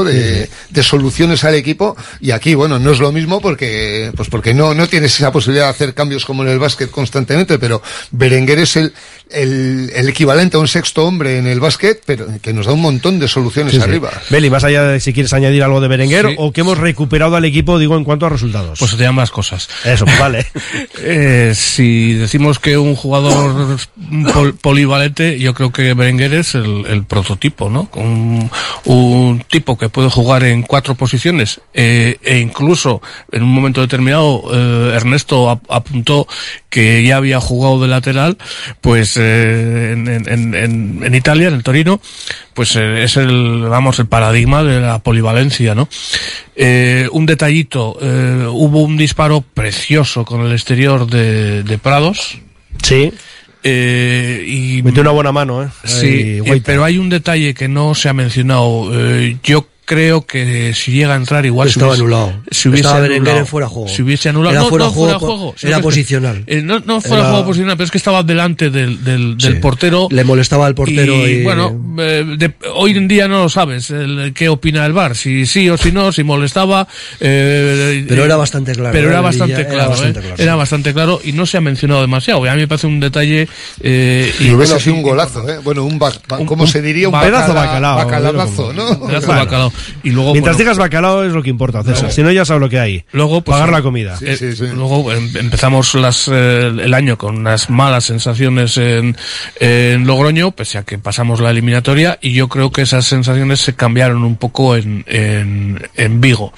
soluciones al equipo. Y aquí, bueno, no es lo mismo porque no tienes esa posibilidad de hacer cambios como en el básquet constantemente, pero Berenguer es el equivalente a un sexto hombre en el básquet, pero que nos da un montón de soluciones arriba. Beli, más allá de si quieres añadir algo de Berenguer o que hemos recuperado al equipo, digo, en cuanto a resultados. Pues te dan más cosas. Eso, pues vale. Si decimos que un jugador polivalente, yo creo que Berenguer es el prototipo, ¿no? Un tipo que puede jugar en 4 posiciones, e incluso en un momento determinado Ernesto apuntó que ya había jugado de lateral, pues en Italia, en el Torino, pues es el paradigma de la polivalencia, ¿no? Un detallito, hubo un disparo precioso con el exterior de Prados. Sí. Y metió una buena mano, Sí, pero hay un detalle que no se ha mencionado. Yo creo que si llega a entrar igual estaba anulado. Si hubiese anulado fuera de juego. Si hubiese anulado, era fuera de juego. Era posicional. No fuera de juego posicional, pero es que estaba delante del portero. Le molestaba al portero y bueno, hoy en día no lo sabes qué opina el VAR, si sí o si no, si molestaba. Pero era bastante claro. Pero era bastante claro y no se ha mencionado demasiado. Y a mí me parece un detalle. Y hubiese sido un golazo, ¿eh? ¿Cómo se diría? Un pedazo bacalao. Bacalazo, ¿no? Pedazo bacalao. Y luego, mientras digas bacalao es lo que importa, César. Si no, ya sabes lo que hay. Luego, pues, pagar la comida. Sí. Luego empezamos el año con unas malas sensaciones en Logroño, pese a que pasamos la eliminatoria, y yo creo que esas sensaciones se cambiaron un poco en Vigo.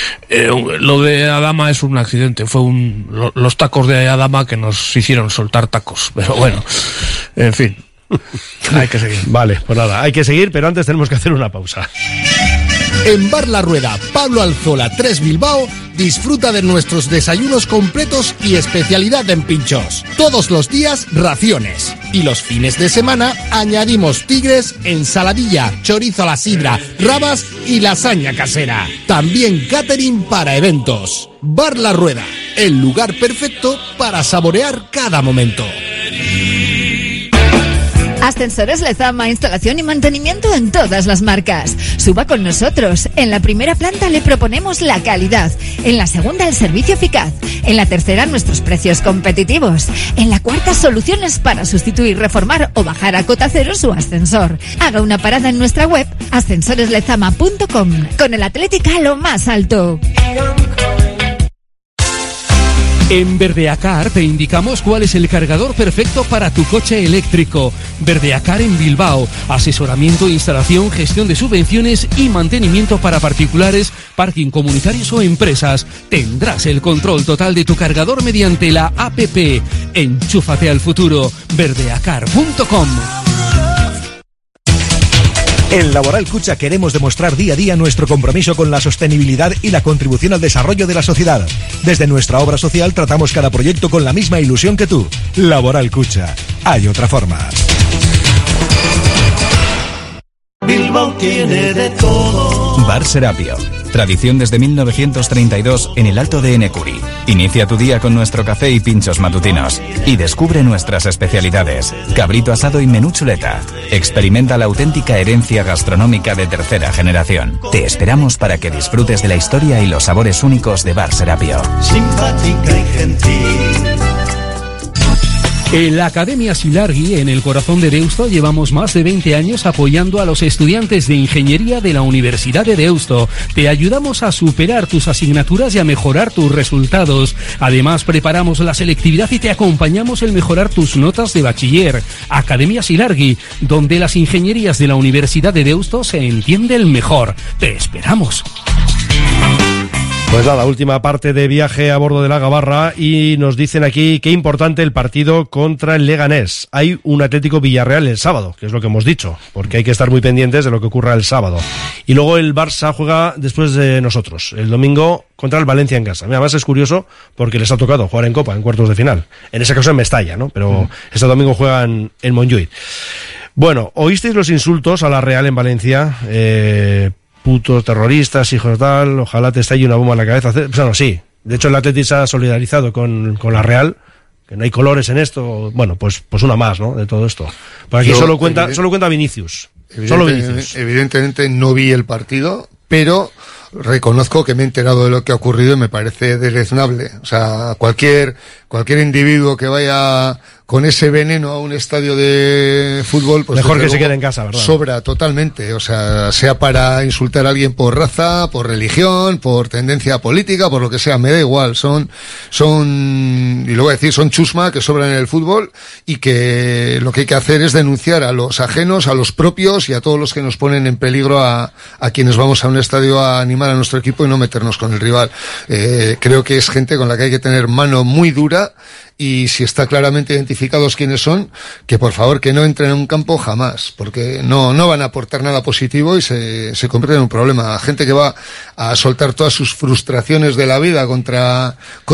Lo de Adama es un accidente, fue los tacos de Adama que nos hicieron soltar tacos, pero bueno, en fin. Hay que seguir. Vale, pues nada, hay que seguir, pero antes tenemos que hacer una pausa. En Bar La Rueda, Pablo Alzola 3 Bilbao, disfruta de nuestros desayunos completos y especialidad en pinchos. Todos los días, raciones. Y los fines de semana, añadimos tigres, ensaladilla, chorizo a la sidra, rabas y lasaña casera. También catering para eventos. Bar La Rueda, el lugar perfecto para saborear cada momento. Ascensores Lezama, instalación y mantenimiento en todas las marcas. Suba con nosotros. En la primera planta le proponemos la calidad. En la segunda, el servicio eficaz. En la tercera, nuestros precios competitivos. En la cuarta, soluciones para sustituir, reformar o bajar a cota cero su ascensor. Haga una parada en nuestra web ascensoreslezama.com, con el Atlético a lo más alto. En Verdeacar te indicamos cuál es el cargador perfecto para tu coche eléctrico. Verdeacar en Bilbao. Asesoramiento, instalación, gestión de subvenciones y mantenimiento para particulares, parking comunitarios o empresas. Tendrás el control total de tu cargador mediante la APP. Enchúfate al futuro. Verdeacar.com. En Laboral Cucha queremos demostrar día a día nuestro compromiso con la sostenibilidad y la contribución al desarrollo de la sociedad. Desde nuestra obra social tratamos cada proyecto con la misma ilusión que tú. Laboral Cucha. Hay otra forma. Bilbao tiene de todo. Bar Serapio. Tradición desde 1932 en el Alto de Enecuri. Inicia tu día con nuestro café y pinchos matutinos. Y descubre nuestras especialidades. Cabrito asado y menú chuleta. Experimenta la auténtica herencia gastronómica de tercera generación. Te esperamos para que disfrutes de la historia y los sabores únicos de Bar Serapio. Simpática y gentil. En la Academia Silargui, en el corazón de Deusto, llevamos más de 20 años apoyando a los estudiantes de Ingeniería de la Universidad de Deusto. Te ayudamos a superar tus asignaturas y a mejorar tus resultados. Además, preparamos la selectividad y te acompañamos en mejorar tus notas de bachiller. Academia Silargui, donde las ingenierías de la Universidad de Deusto se entienden mejor. ¡Te esperamos! Pues nada, última parte de viaje a bordo de la Gabarra y nos dicen aquí qué importante el partido contra el Leganés. Hay un Atlético Villarreal el sábado, que es lo que hemos dicho, porque hay que estar muy pendientes de lo que ocurra el sábado. Y luego el Barça juega después de nosotros, el domingo contra el Valencia en casa. Además es curioso porque les ha tocado jugar en Copa, en cuartos de final. En ese caso en Mestalla, ¿no? Pero este domingo juegan en Montjuïc. Bueno, ¿oísteis los insultos a la Real en Valencia? Putos terroristas, hijos tal, ojalá te estalle una bomba en la cabeza. Bueno, sí, de hecho el Atleti se ha solidarizado con la Real, que no hay colores en esto. Bueno, pues una más, ¿no? De todo esto. Por aquí solo cuenta Vinicius. Evidentemente no vi el partido, pero reconozco que me he enterado de lo que ha ocurrido y me parece deleznable. O sea, cualquier individuo que vaya con ese veneno a un estadio de fútbol, pues mejor que se quede en casa, ¿verdad? Sobra totalmente, o sea para insultar a alguien por raza, por religión, por tendencia política, por lo que sea, me da igual, son y lo voy a decir, son chusma que sobran en el fútbol y que lo que hay que hacer es denunciar a los ajenos, a los propios y a todos los que nos ponen en peligro a quienes vamos a un estadio a animar a nuestro equipo y no meternos con el rival. Creo que es gente con la que hay que tener mano muy dura. Y si está claramente identificados quiénes son, que por favor que no entren en un campo jamás, porque no van a aportar nada positivo y se convierte en un problema. Gente que va a soltar todas sus frustraciones de la vida contra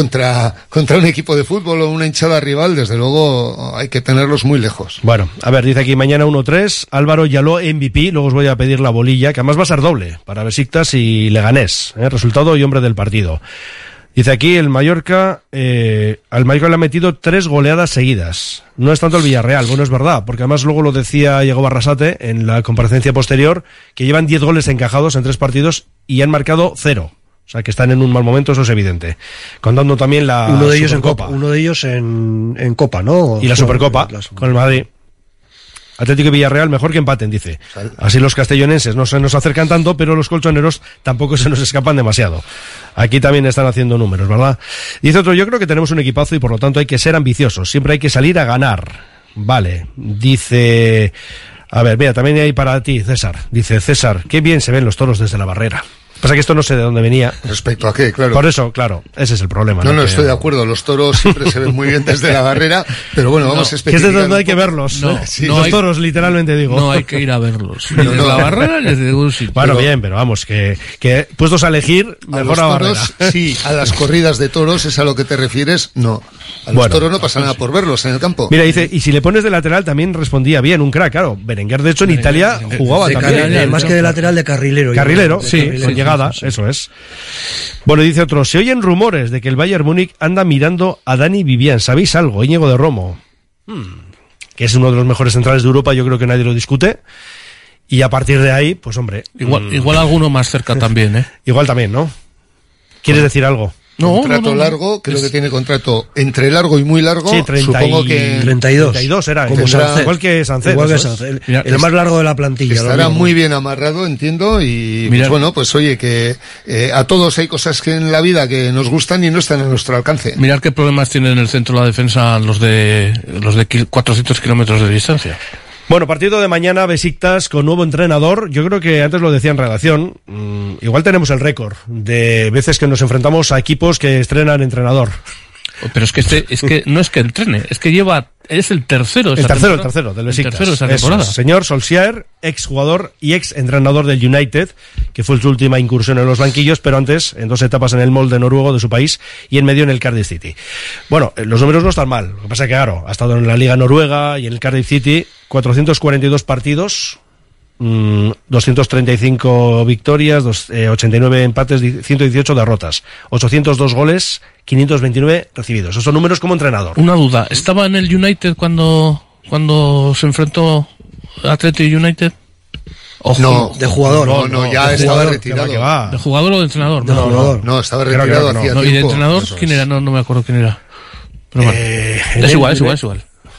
un equipo de fútbol o una hinchada rival, desde luego hay que tenerlos muy lejos. Bueno, a ver, dice aquí mañana 1-3, Álvaro Yaló MVP, luego os voy a pedir la bolilla, que además va a ser doble, para Besiktas y Leganés, resultado y hombre del partido. Dice aquí el Mallorca, al Mallorca le ha metido 3 goleadas seguidas. No es tanto el Villarreal, bueno, es verdad, porque además luego lo decía Diego Barrasate en la comparecencia posterior, que llevan 10 goles encajados en 3 partidos y han marcado 0. O sea, que están en un mal momento, eso es evidente. Contando también la uno de ellos Supercopa. Uno de ellos en Copa, ¿no? Y la Supercopa, con el Madrid. Atlético y Villarreal mejor que empaten, dice. Así los castellonenses no se nos acercan tanto, pero los colchoneros tampoco se nos escapan demasiado. Aquí también están haciendo números, ¿verdad? Dice otro, yo creo que tenemos un equipazo y por lo tanto hay que ser ambiciosos. Siempre hay que salir a ganar. Vale. Dice... A ver, mira, también hay para ti, César. Dice César, qué bien se ven los toros desde la barrera. Pasa que esto no sé de dónde venía. ¿Respecto a qué? Claro. Por eso, claro, ese es el problema. No, estoy de acuerdo. Los toros siempre se ven muy bien desde la barrera, pero bueno, vamos a especificar. Que es de donde hay que verlos. Los toros, literalmente digo. No hay que ir a verlos. Ni desde la barrera ni desde ningún sitio. Bueno, bien, pero vamos, que puestos a elegir, mejor a barrera. Sí, a las corridas de toros, ¿es a lo que te refieres? No. A los toros no pasa nada por verlos en el campo. Mira, dice, y si le pones de lateral también respondía bien, un crack, claro. Berenguer, de hecho, en Italia jugaba también. Más que de lateral, de carrilero. Carrilero, sí, con llegada. nada, sí. Eso es. Bueno, dice otro, se oyen rumores de que el Bayern Múnich anda mirando a Dani Vivian. ¿Sabéis algo? Íñigo de Romo. Que es uno de los mejores centrales de Europa, yo creo que nadie lo discute. Y a partir de ahí, pues hombre... Igual alguno más cerca también, ¿eh? Igual también, ¿no? ¿Quieres decir algo? Contrato largo, creo que tiene contrato entre largo y muy largo. Sí, supongo que 32 era, como Sancet. Igual que Sancet. Igual que Sancet. El más largo de la plantilla. Estará muy bien amarrado, entiendo, y pues bueno, pues oye, que a todos hay cosas que en la vida que nos gustan y no están a nuestro alcance. Mirad qué problemas tienen en el centro de la defensa los de 400 kilómetros de distancia. Bueno, partido de mañana, Besiktas con nuevo entrenador. Yo creo que antes lo decía en redacción, igual tenemos el récord de veces que nos enfrentamos a equipos que estrenan entrenador. Pero es que no es que entrene, es que es el tercero del Besiktas. El tercero de esa temporada. Eso, señor Solskjaer, exjugador y ex entrenador del United, que fue su última incursión en los banquillos, pero antes en 2 etapas en el Molde noruego de su país y en medio en el Cardiff City. Bueno, los números no están mal. Lo que pasa es que, claro, ha estado en la Liga Noruega y en el Cardiff City, 442 partidos, 235 victorias, 89 empates, 118 derrotas, 802 goles, 529 recibidos. Esos son números como entrenador. Una duda, ¿estaba en el United cuando se enfrentó Athletic United? Ojo. No, de jugador. No, ya estaba retirado. ¿De jugador o de entrenador? No, estaba retirado hacía tiempo. ¿Y de entrenador quién era? No me acuerdo quién era. Pero bueno, es igual.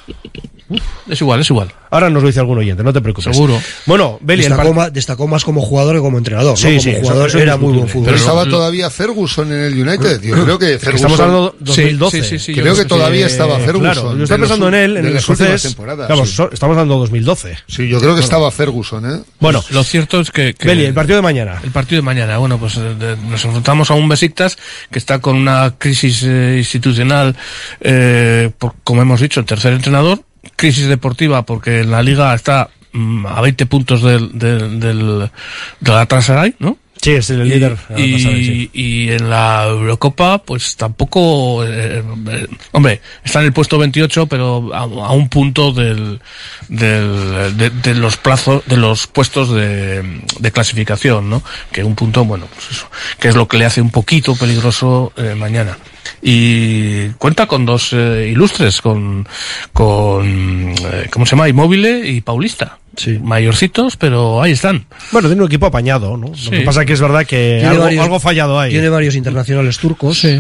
Es igual. Ahora nos lo dice algún oyente, no te preocupes. Seguro. Bueno, Beli destacó más como jugador que como entrenador. Sí, ¿no? Como jugador eso era muy buen futbolista. Pero estaba todavía Ferguson en el United. Yo creo que Ferguson... Estamos hablando de 2012. Sí, creo que todavía estaba Ferguson. Claro, yo estaba pensando en él, en el escocés. Claro, estamos hablando de 2012. Sí, yo creo que estaba Ferguson, ¿eh? Bueno, lo cierto es que... Beli, el partido de mañana. Bueno, pues nos enfrentamos a un Besiktas que está con una crisis institucional, como hemos dicho, el tercer entrenador. Crisis deportiva porque en la liga está a 20 puntos del Galatasaray, ¿no? Sí, es el líder. Y en la Eurocopa, pues tampoco, hombre, está en el puesto 28, pero a un punto de los plazos, de los puestos de clasificación, ¿no? Que un punto, bueno, pues eso, que es lo que le hace un poquito peligroso mañana. Y cuenta con 2 ilustres, con ¿cómo se llama? Immobile y Paulista. Sí. Mayorcitos, pero ahí están. Bueno, tiene un equipo apañado, ¿no? Sí. Lo que pasa es que es verdad que algo fallado hay. Tiene varios internacionales turcos. Sí.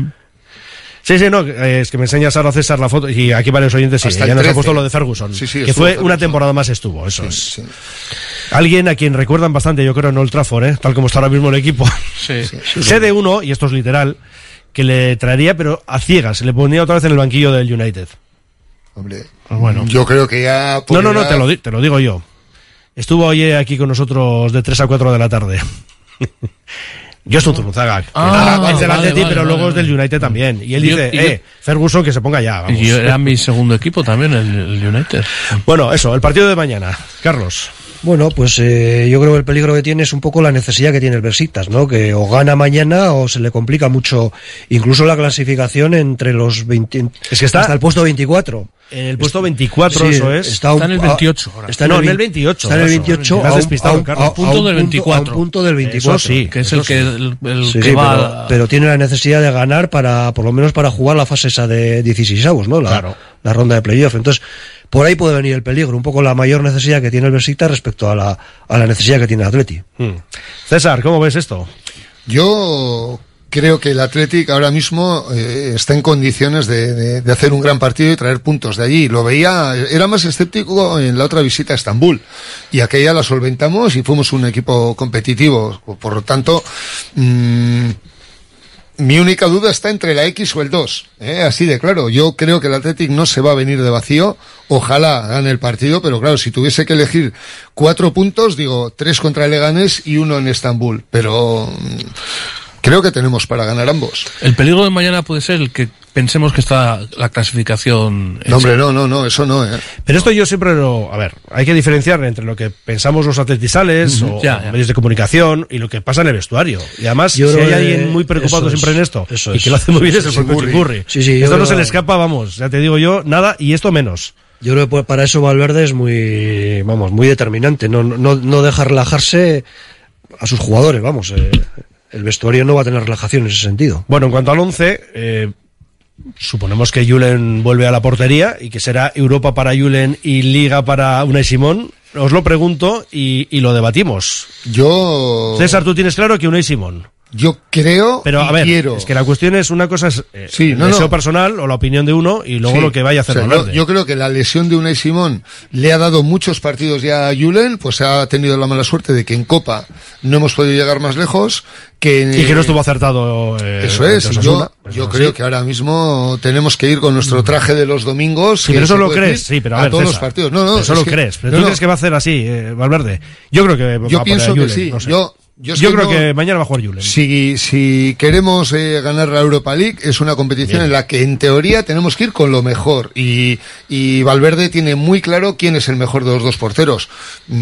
Sí, no, es que me enseñas ahora, César, la foto, y aquí varios oyentes, sí, ya nos ha puesto lo de Ferguson, que fue una temporada más estuvo, eso es. Sí. Alguien a quien recuerdan bastante, yo creo, en Old Trafford, tal como está ahora mismo el equipo. Sí. Sé de uno, y esto es literal, que le traería, pero a ciegas, se le ponía otra vez en el banquillo del United. Hombre, bueno. Yo creo que ya... No, te lo digo yo. Estuvo hoy aquí con nosotros de 3 a 4 de la tarde. Yo estoy Zurunzaga. Es del Atleti, pero luego es del United también. Y él dice, Ferguson, que se ponga ya. Vamos. Y yo era mi segundo equipo también, el United. Bueno, eso, el partido de mañana. Carlos. Bueno, pues yo creo que el peligro que tiene es un poco la necesidad que tiene el Besiktas, ¿no? Que o gana mañana o se le complica mucho, incluso la clasificación entre los 20... Es que está hasta el puesto 24. En el puesto 24, sí, eso es. Está en el 28 ahora. Está en el 28. Está en el 28 a un punto del 24. A un punto del 24. Eso sí, que es el que sí, va... pero tiene la necesidad de ganar por lo menos para jugar la fase esa de 16avos, ¿no? La ronda de playoff. Entonces, por ahí puede venir el peligro, un poco la mayor necesidad que tiene el Besiktas respecto a la necesidad que tiene el Atleti. César, ¿cómo ves esto? Yo creo que el Athletic ahora mismo está en condiciones de hacer un gran partido y traer puntos de allí. Lo veía, era más escéptico en la otra visita a Estambul, y aquella la solventamos y fuimos un equipo competitivo. Por lo tanto, mi única duda está entre la X o el 2, así de claro. Yo creo que el Athletic no se va a venir de vacío. Ojalá gane el partido, pero claro, si tuviese que elegir 4 puntos, digo 3 contra el Leganés y 1 en Estambul. Pero creo que tenemos para ganar ambos. El peligro de mañana puede ser el que pensemos que está la clasificación... No, hombre, no, eso no, Pero esto yo siempre a ver, hay que diferenciar entre lo que pensamos los atletizales o medios de comunicación y lo que pasa en el vestuario. Y además, si hay alguien muy preocupado siempre en esto y que lo hace muy bien es el propio Chingurri. Sí, esto no se le escapa, vamos, ya te digo yo, nada, y esto menos. Yo creo que para eso Valverde es muy determinante, no deja relajarse a sus jugadores, vamos. El vestuario no va a tener relajación en ese sentido. Bueno, en cuanto al 11, suponemos que Julen vuelve a la portería y que será Europa para Julen y Liga para Unai Simón. Os lo pregunto y lo debatimos. César, ¿tú tienes claro que Unai Simón? Yo creo, pero a ver, quiero. Es que la cuestión es, una cosa es el deseo personal o la opinión de uno y luego lo que vaya a hacer Valverde. Yo creo que la lesión de Unai Simón le ha dado muchos partidos ya a Julen, pues ha tenido la mala suerte de que en Copa no hemos podido llegar más lejos. Y que no estuvo acertado. Eso es, yo creo que ahora mismo tenemos que ir con nuestro traje de los domingos. Sí, pero eso lo crees, sí, pero a ver, todos César, los partidos. No, eso lo crees, pero tú crees que va a hacer así, Valverde. Yo creo que yo pienso que sí, no sé. Yo creo que mañana va a jugar Julen. Si queremos ganar la Europa League, es una competición en la que en teoría tenemos que ir con lo mejor. Y Valverde tiene muy claro quién es el mejor de los dos porteros.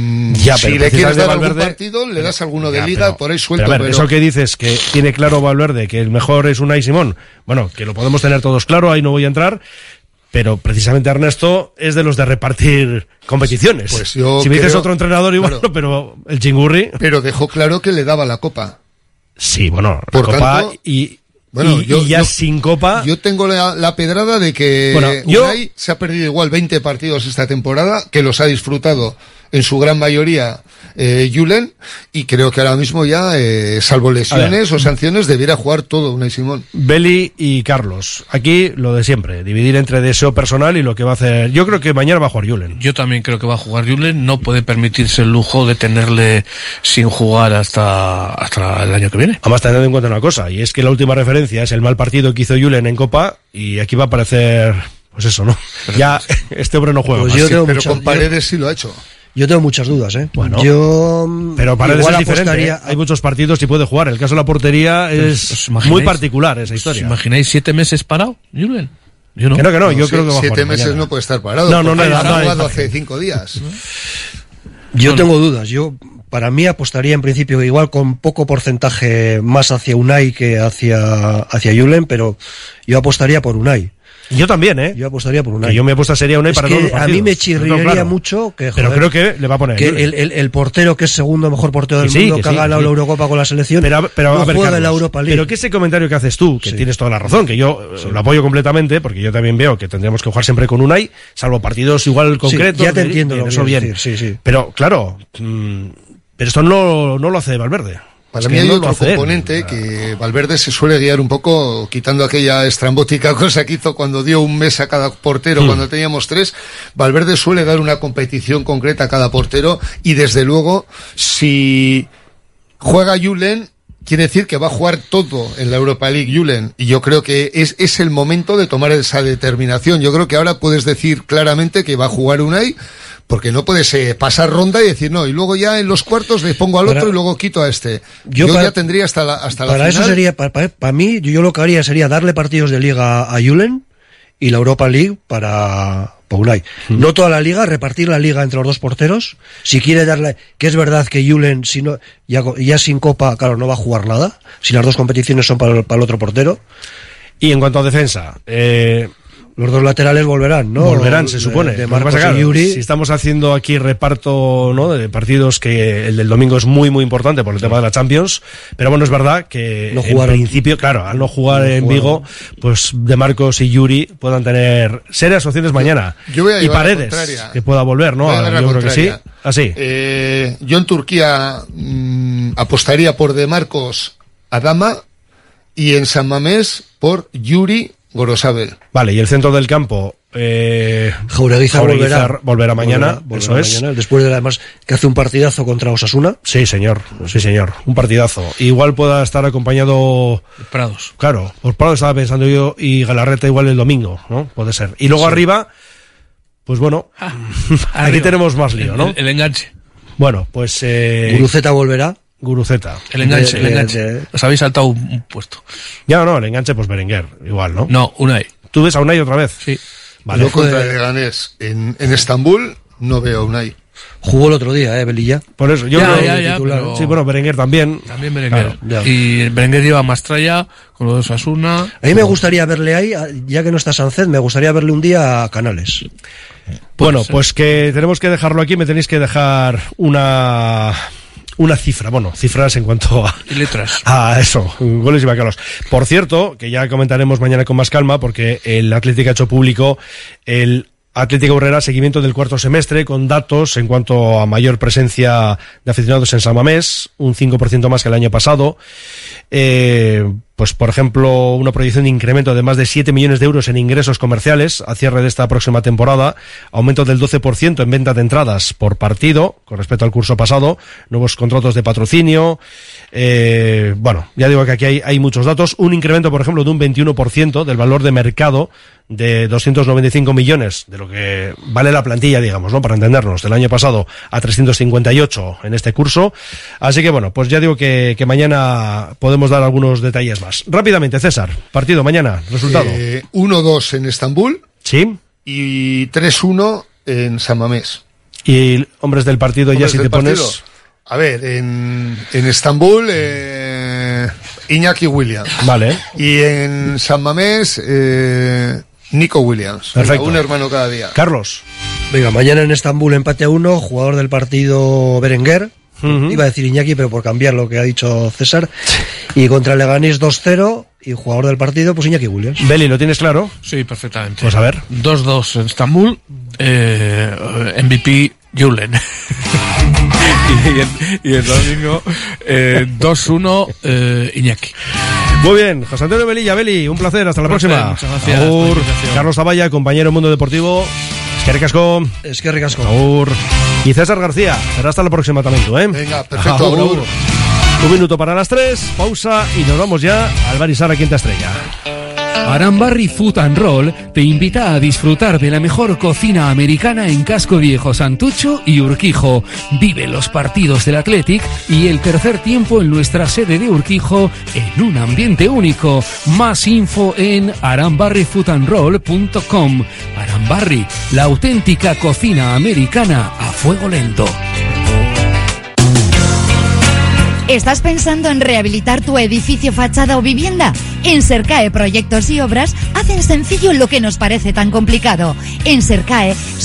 Si le quieres dar algún partido, le das alguno de Liga, por ahí suelto. Pero eso que dices, que tiene claro Valverde que el mejor es Unai Simón, bueno, que lo podemos tener todos claro, ahí no voy a entrar. Pero precisamente Ernesto es de los de repartir competiciones. Pues yo si me dices otro entrenador igual, claro, pero el Chingurri... Pero dejó claro que le daba la Copa. Sí, bueno, por Copa tanto, y ya sin Copa... Yo tengo la pedrada de que Unai se ha perdido igual 20 partidos esta temporada, que los ha disfrutado en su gran mayoría Julen, y creo que ahora mismo ya, salvo lesiones o sanciones, debiera jugar todo Unai Simón. Beli y Carlos, aquí lo de siempre, dividir entre deseo personal y lo que va a hacer. Yo creo que mañana va a jugar Julen. Yo también creo que va a jugar Julen, no puede permitirse el lujo de tenerle sin jugar hasta el año que viene. Además, teniendo en cuenta una cosa, y es que la última referencia es el mal partido que hizo Julen en Copa, y aquí va a aparecer, pues eso, ¿no? Ya este hombre no juega pues más. Pero con Paredes sí lo ha hecho. Yo tengo muchas dudas, Bueno, pero Paredes es diferente, Hay muchos partidos y puede jugar. El caso de la portería es muy particular, esa historia. ¿Os imagináis 7 meses parado, Julen? Yo no. Que no, yo creo que va a jugar 7 meses mañana. No puede estar parado. No, ha jugado hace 5 días. Yo tengo dudas. Para mí apostaría en principio igual con poco porcentaje más hacia Unai que hacia Julen, pero yo apostaría por Unai. Yo también, Yo apostaría por Unai. Yo me apuesta sería Unai para todos los partidos. A mí me chirriaría mucho que, pero creo que le va a poner que el portero que es segundo mejor portero del mundo, que ha ganado la Eurocopa con la selección, pero no juega en la Europa League. Pero que ese comentario que haces tú, que tienes toda la razón, que yo lo apoyo completamente, porque yo también veo que tendríamos que jugar siempre con Unai, salvo partidos igual concretos. Ya te entiendo lo que eso bien. Decir, sí. Pero claro, pero esto no lo hace Valverde. Para mí hay otro componente que Valverde se suele guiar un poco, quitando aquella estrambótica cosa que hizo cuando dio un mes a cada portero cuando teníamos 3. Valverde suele dar una competición concreta a cada portero, y desde luego, si juega Julen, quiere decir que va a jugar todo en la Europa League Julen, y yo creo que es el momento de tomar esa determinación. Yo creo que ahora puedes decir claramente que va a jugar Unai, porque no puedes pasar ronda y decir no, y luego ya en los cuartos le pongo al otro y luego quito a este. Yo ya tendría hasta la para final. Eso sería, para mí, yo lo que haría sería darle partidos de Liga a Julen y la Europa League para Unai. No toda la Liga, repartir la Liga entre los dos porteros. Si quiere darle, que es verdad que Julen, si no, ya sin Copa, claro, no va a jugar nada. Si las dos competiciones son para el otro portero. Y en cuanto a defensa, los dos laterales volverán, ¿no? Volverán, se supone. De Marcos y Yuri. Si estamos haciendo aquí reparto, ¿no?, de partidos, que el del domingo es muy, muy importante por el tema de la Champions, pero bueno, es verdad que en principio, claro, al no jugar en Vigo, pues De Marcos y Yuri puedan tener serias opciones mañana. Y Paredes, que pueda volver, ¿no? Yo creo que sí. Así. Yo en Turquía apostaría por De Marcos, Adama, y en San Mamés por Yuri, Gorosabel. Vale, y el centro del campo, Jaureguizar volverá mañana, eso es. Mañana, después de además que hace un partidazo contra Osasuna. Sí, señor, un partidazo. Igual pueda estar acompañado Prados. Claro, por Prados estaba pensando yo, y Galarreta igual el domingo, ¿no? Puede ser. Y luego arriba, pues bueno, aquí tenemos más lío, ¿no? El enganche. Bueno, pues Guruceta volverá. Guruceta. El enganche. Os habéis saltado un puesto. Ya no, el enganche, pues Berenguer, igual, ¿no? No, Unai. ¿Tú ves a Unai otra vez? Sí. Vale. Yo contra el Leganés en Estambul no veo a Unai. Jugó el otro día, Belilla. Por eso, yo creo pero... Sí, bueno, Berenguer también. También Berenguer. Claro, y Berenguer lleva más tralla con lo de Osasuna. A mí me gustaría verle ahí, ya que no está Sánchez, me gustaría verle un día a Canales. Bueno, pues que tenemos que dejarlo aquí, me tenéis que dejar una una cifra, bueno, cifras en cuanto a... Y letras. A eso, goles y bacalos. Por cierto, que ya comentaremos mañana con más calma, porque el Atlético ha hecho público el Atlético Urrera seguimiento del cuarto semestre con datos en cuanto a mayor presencia de aficionados en San Mamés, un 5% más que el año pasado. Pues por ejemplo, una proyección de incremento de más de 7 millones de euros en ingresos comerciales a cierre de esta próxima temporada, aumento del 12% en venta de entradas por partido con respecto al curso pasado, nuevos contratos de patrocinio. Bueno, ya digo que aquí hay muchos datos, un incremento por ejemplo de un 21% del valor de mercado de 295 millones, de lo que vale la plantilla, digamos, ¿no? Para entendernos, del año pasado a 358 en este curso. Así que bueno, pues ya digo que mañana podemos dar algunos detalles más. Rápidamente, César, partido mañana, resultado. 1-2 en Estambul. Sí. Y 3-1 en San Mamés. Y hombres del partido, ya si te pones... Partido. A ver, en Estambul, Iñaki Williams. Vale. Y en San Mamés, Nico Williams. Perfecto. Un hermano cada día. Carlos. Venga, mañana en Estambul empate a 1, jugador del partido Berenguer. Iba a decir Iñaki, pero por cambiar lo que ha dicho César. Y contra Leganés 2-0 y jugador del partido, pues Iñaki Williams. Beli, ¿lo tienes claro? Sí, perfectamente. Pues a ver. 2-2 en Estambul, MVP Julen. y el domingo 2-1 Iñaki. Muy bien, José Antonio Velilla, Beli, un placer, hasta la próxima. Muchas gracias. Agur. Carlos Zavalla, compañero Mundo Deportivo. Es que ricasco. Agur. Y César García, será hasta la próxima también tú, ¿eh? Venga, perfecto. Agur. Un minuto para las 3, pausa y nos vamos ya al Bar y Sara Quinta Estrella. Arambarri Food and Roll te invita a disfrutar de la mejor cocina americana en Casco Viejo, Santucho y Urquijo. Vive los partidos del Athletic y el tercer tiempo en nuestra sede de Urquijo en un ambiente único. Más info en arambarrifoodandroll.com. Arambarri, la auténtica cocina americana a fuego lento. ¿Estás pensando en rehabilitar tu edificio, fachada o vivienda? En Sercae Proyectos y Obras hacen sencillo lo que nos parece tan complicado. En Sercae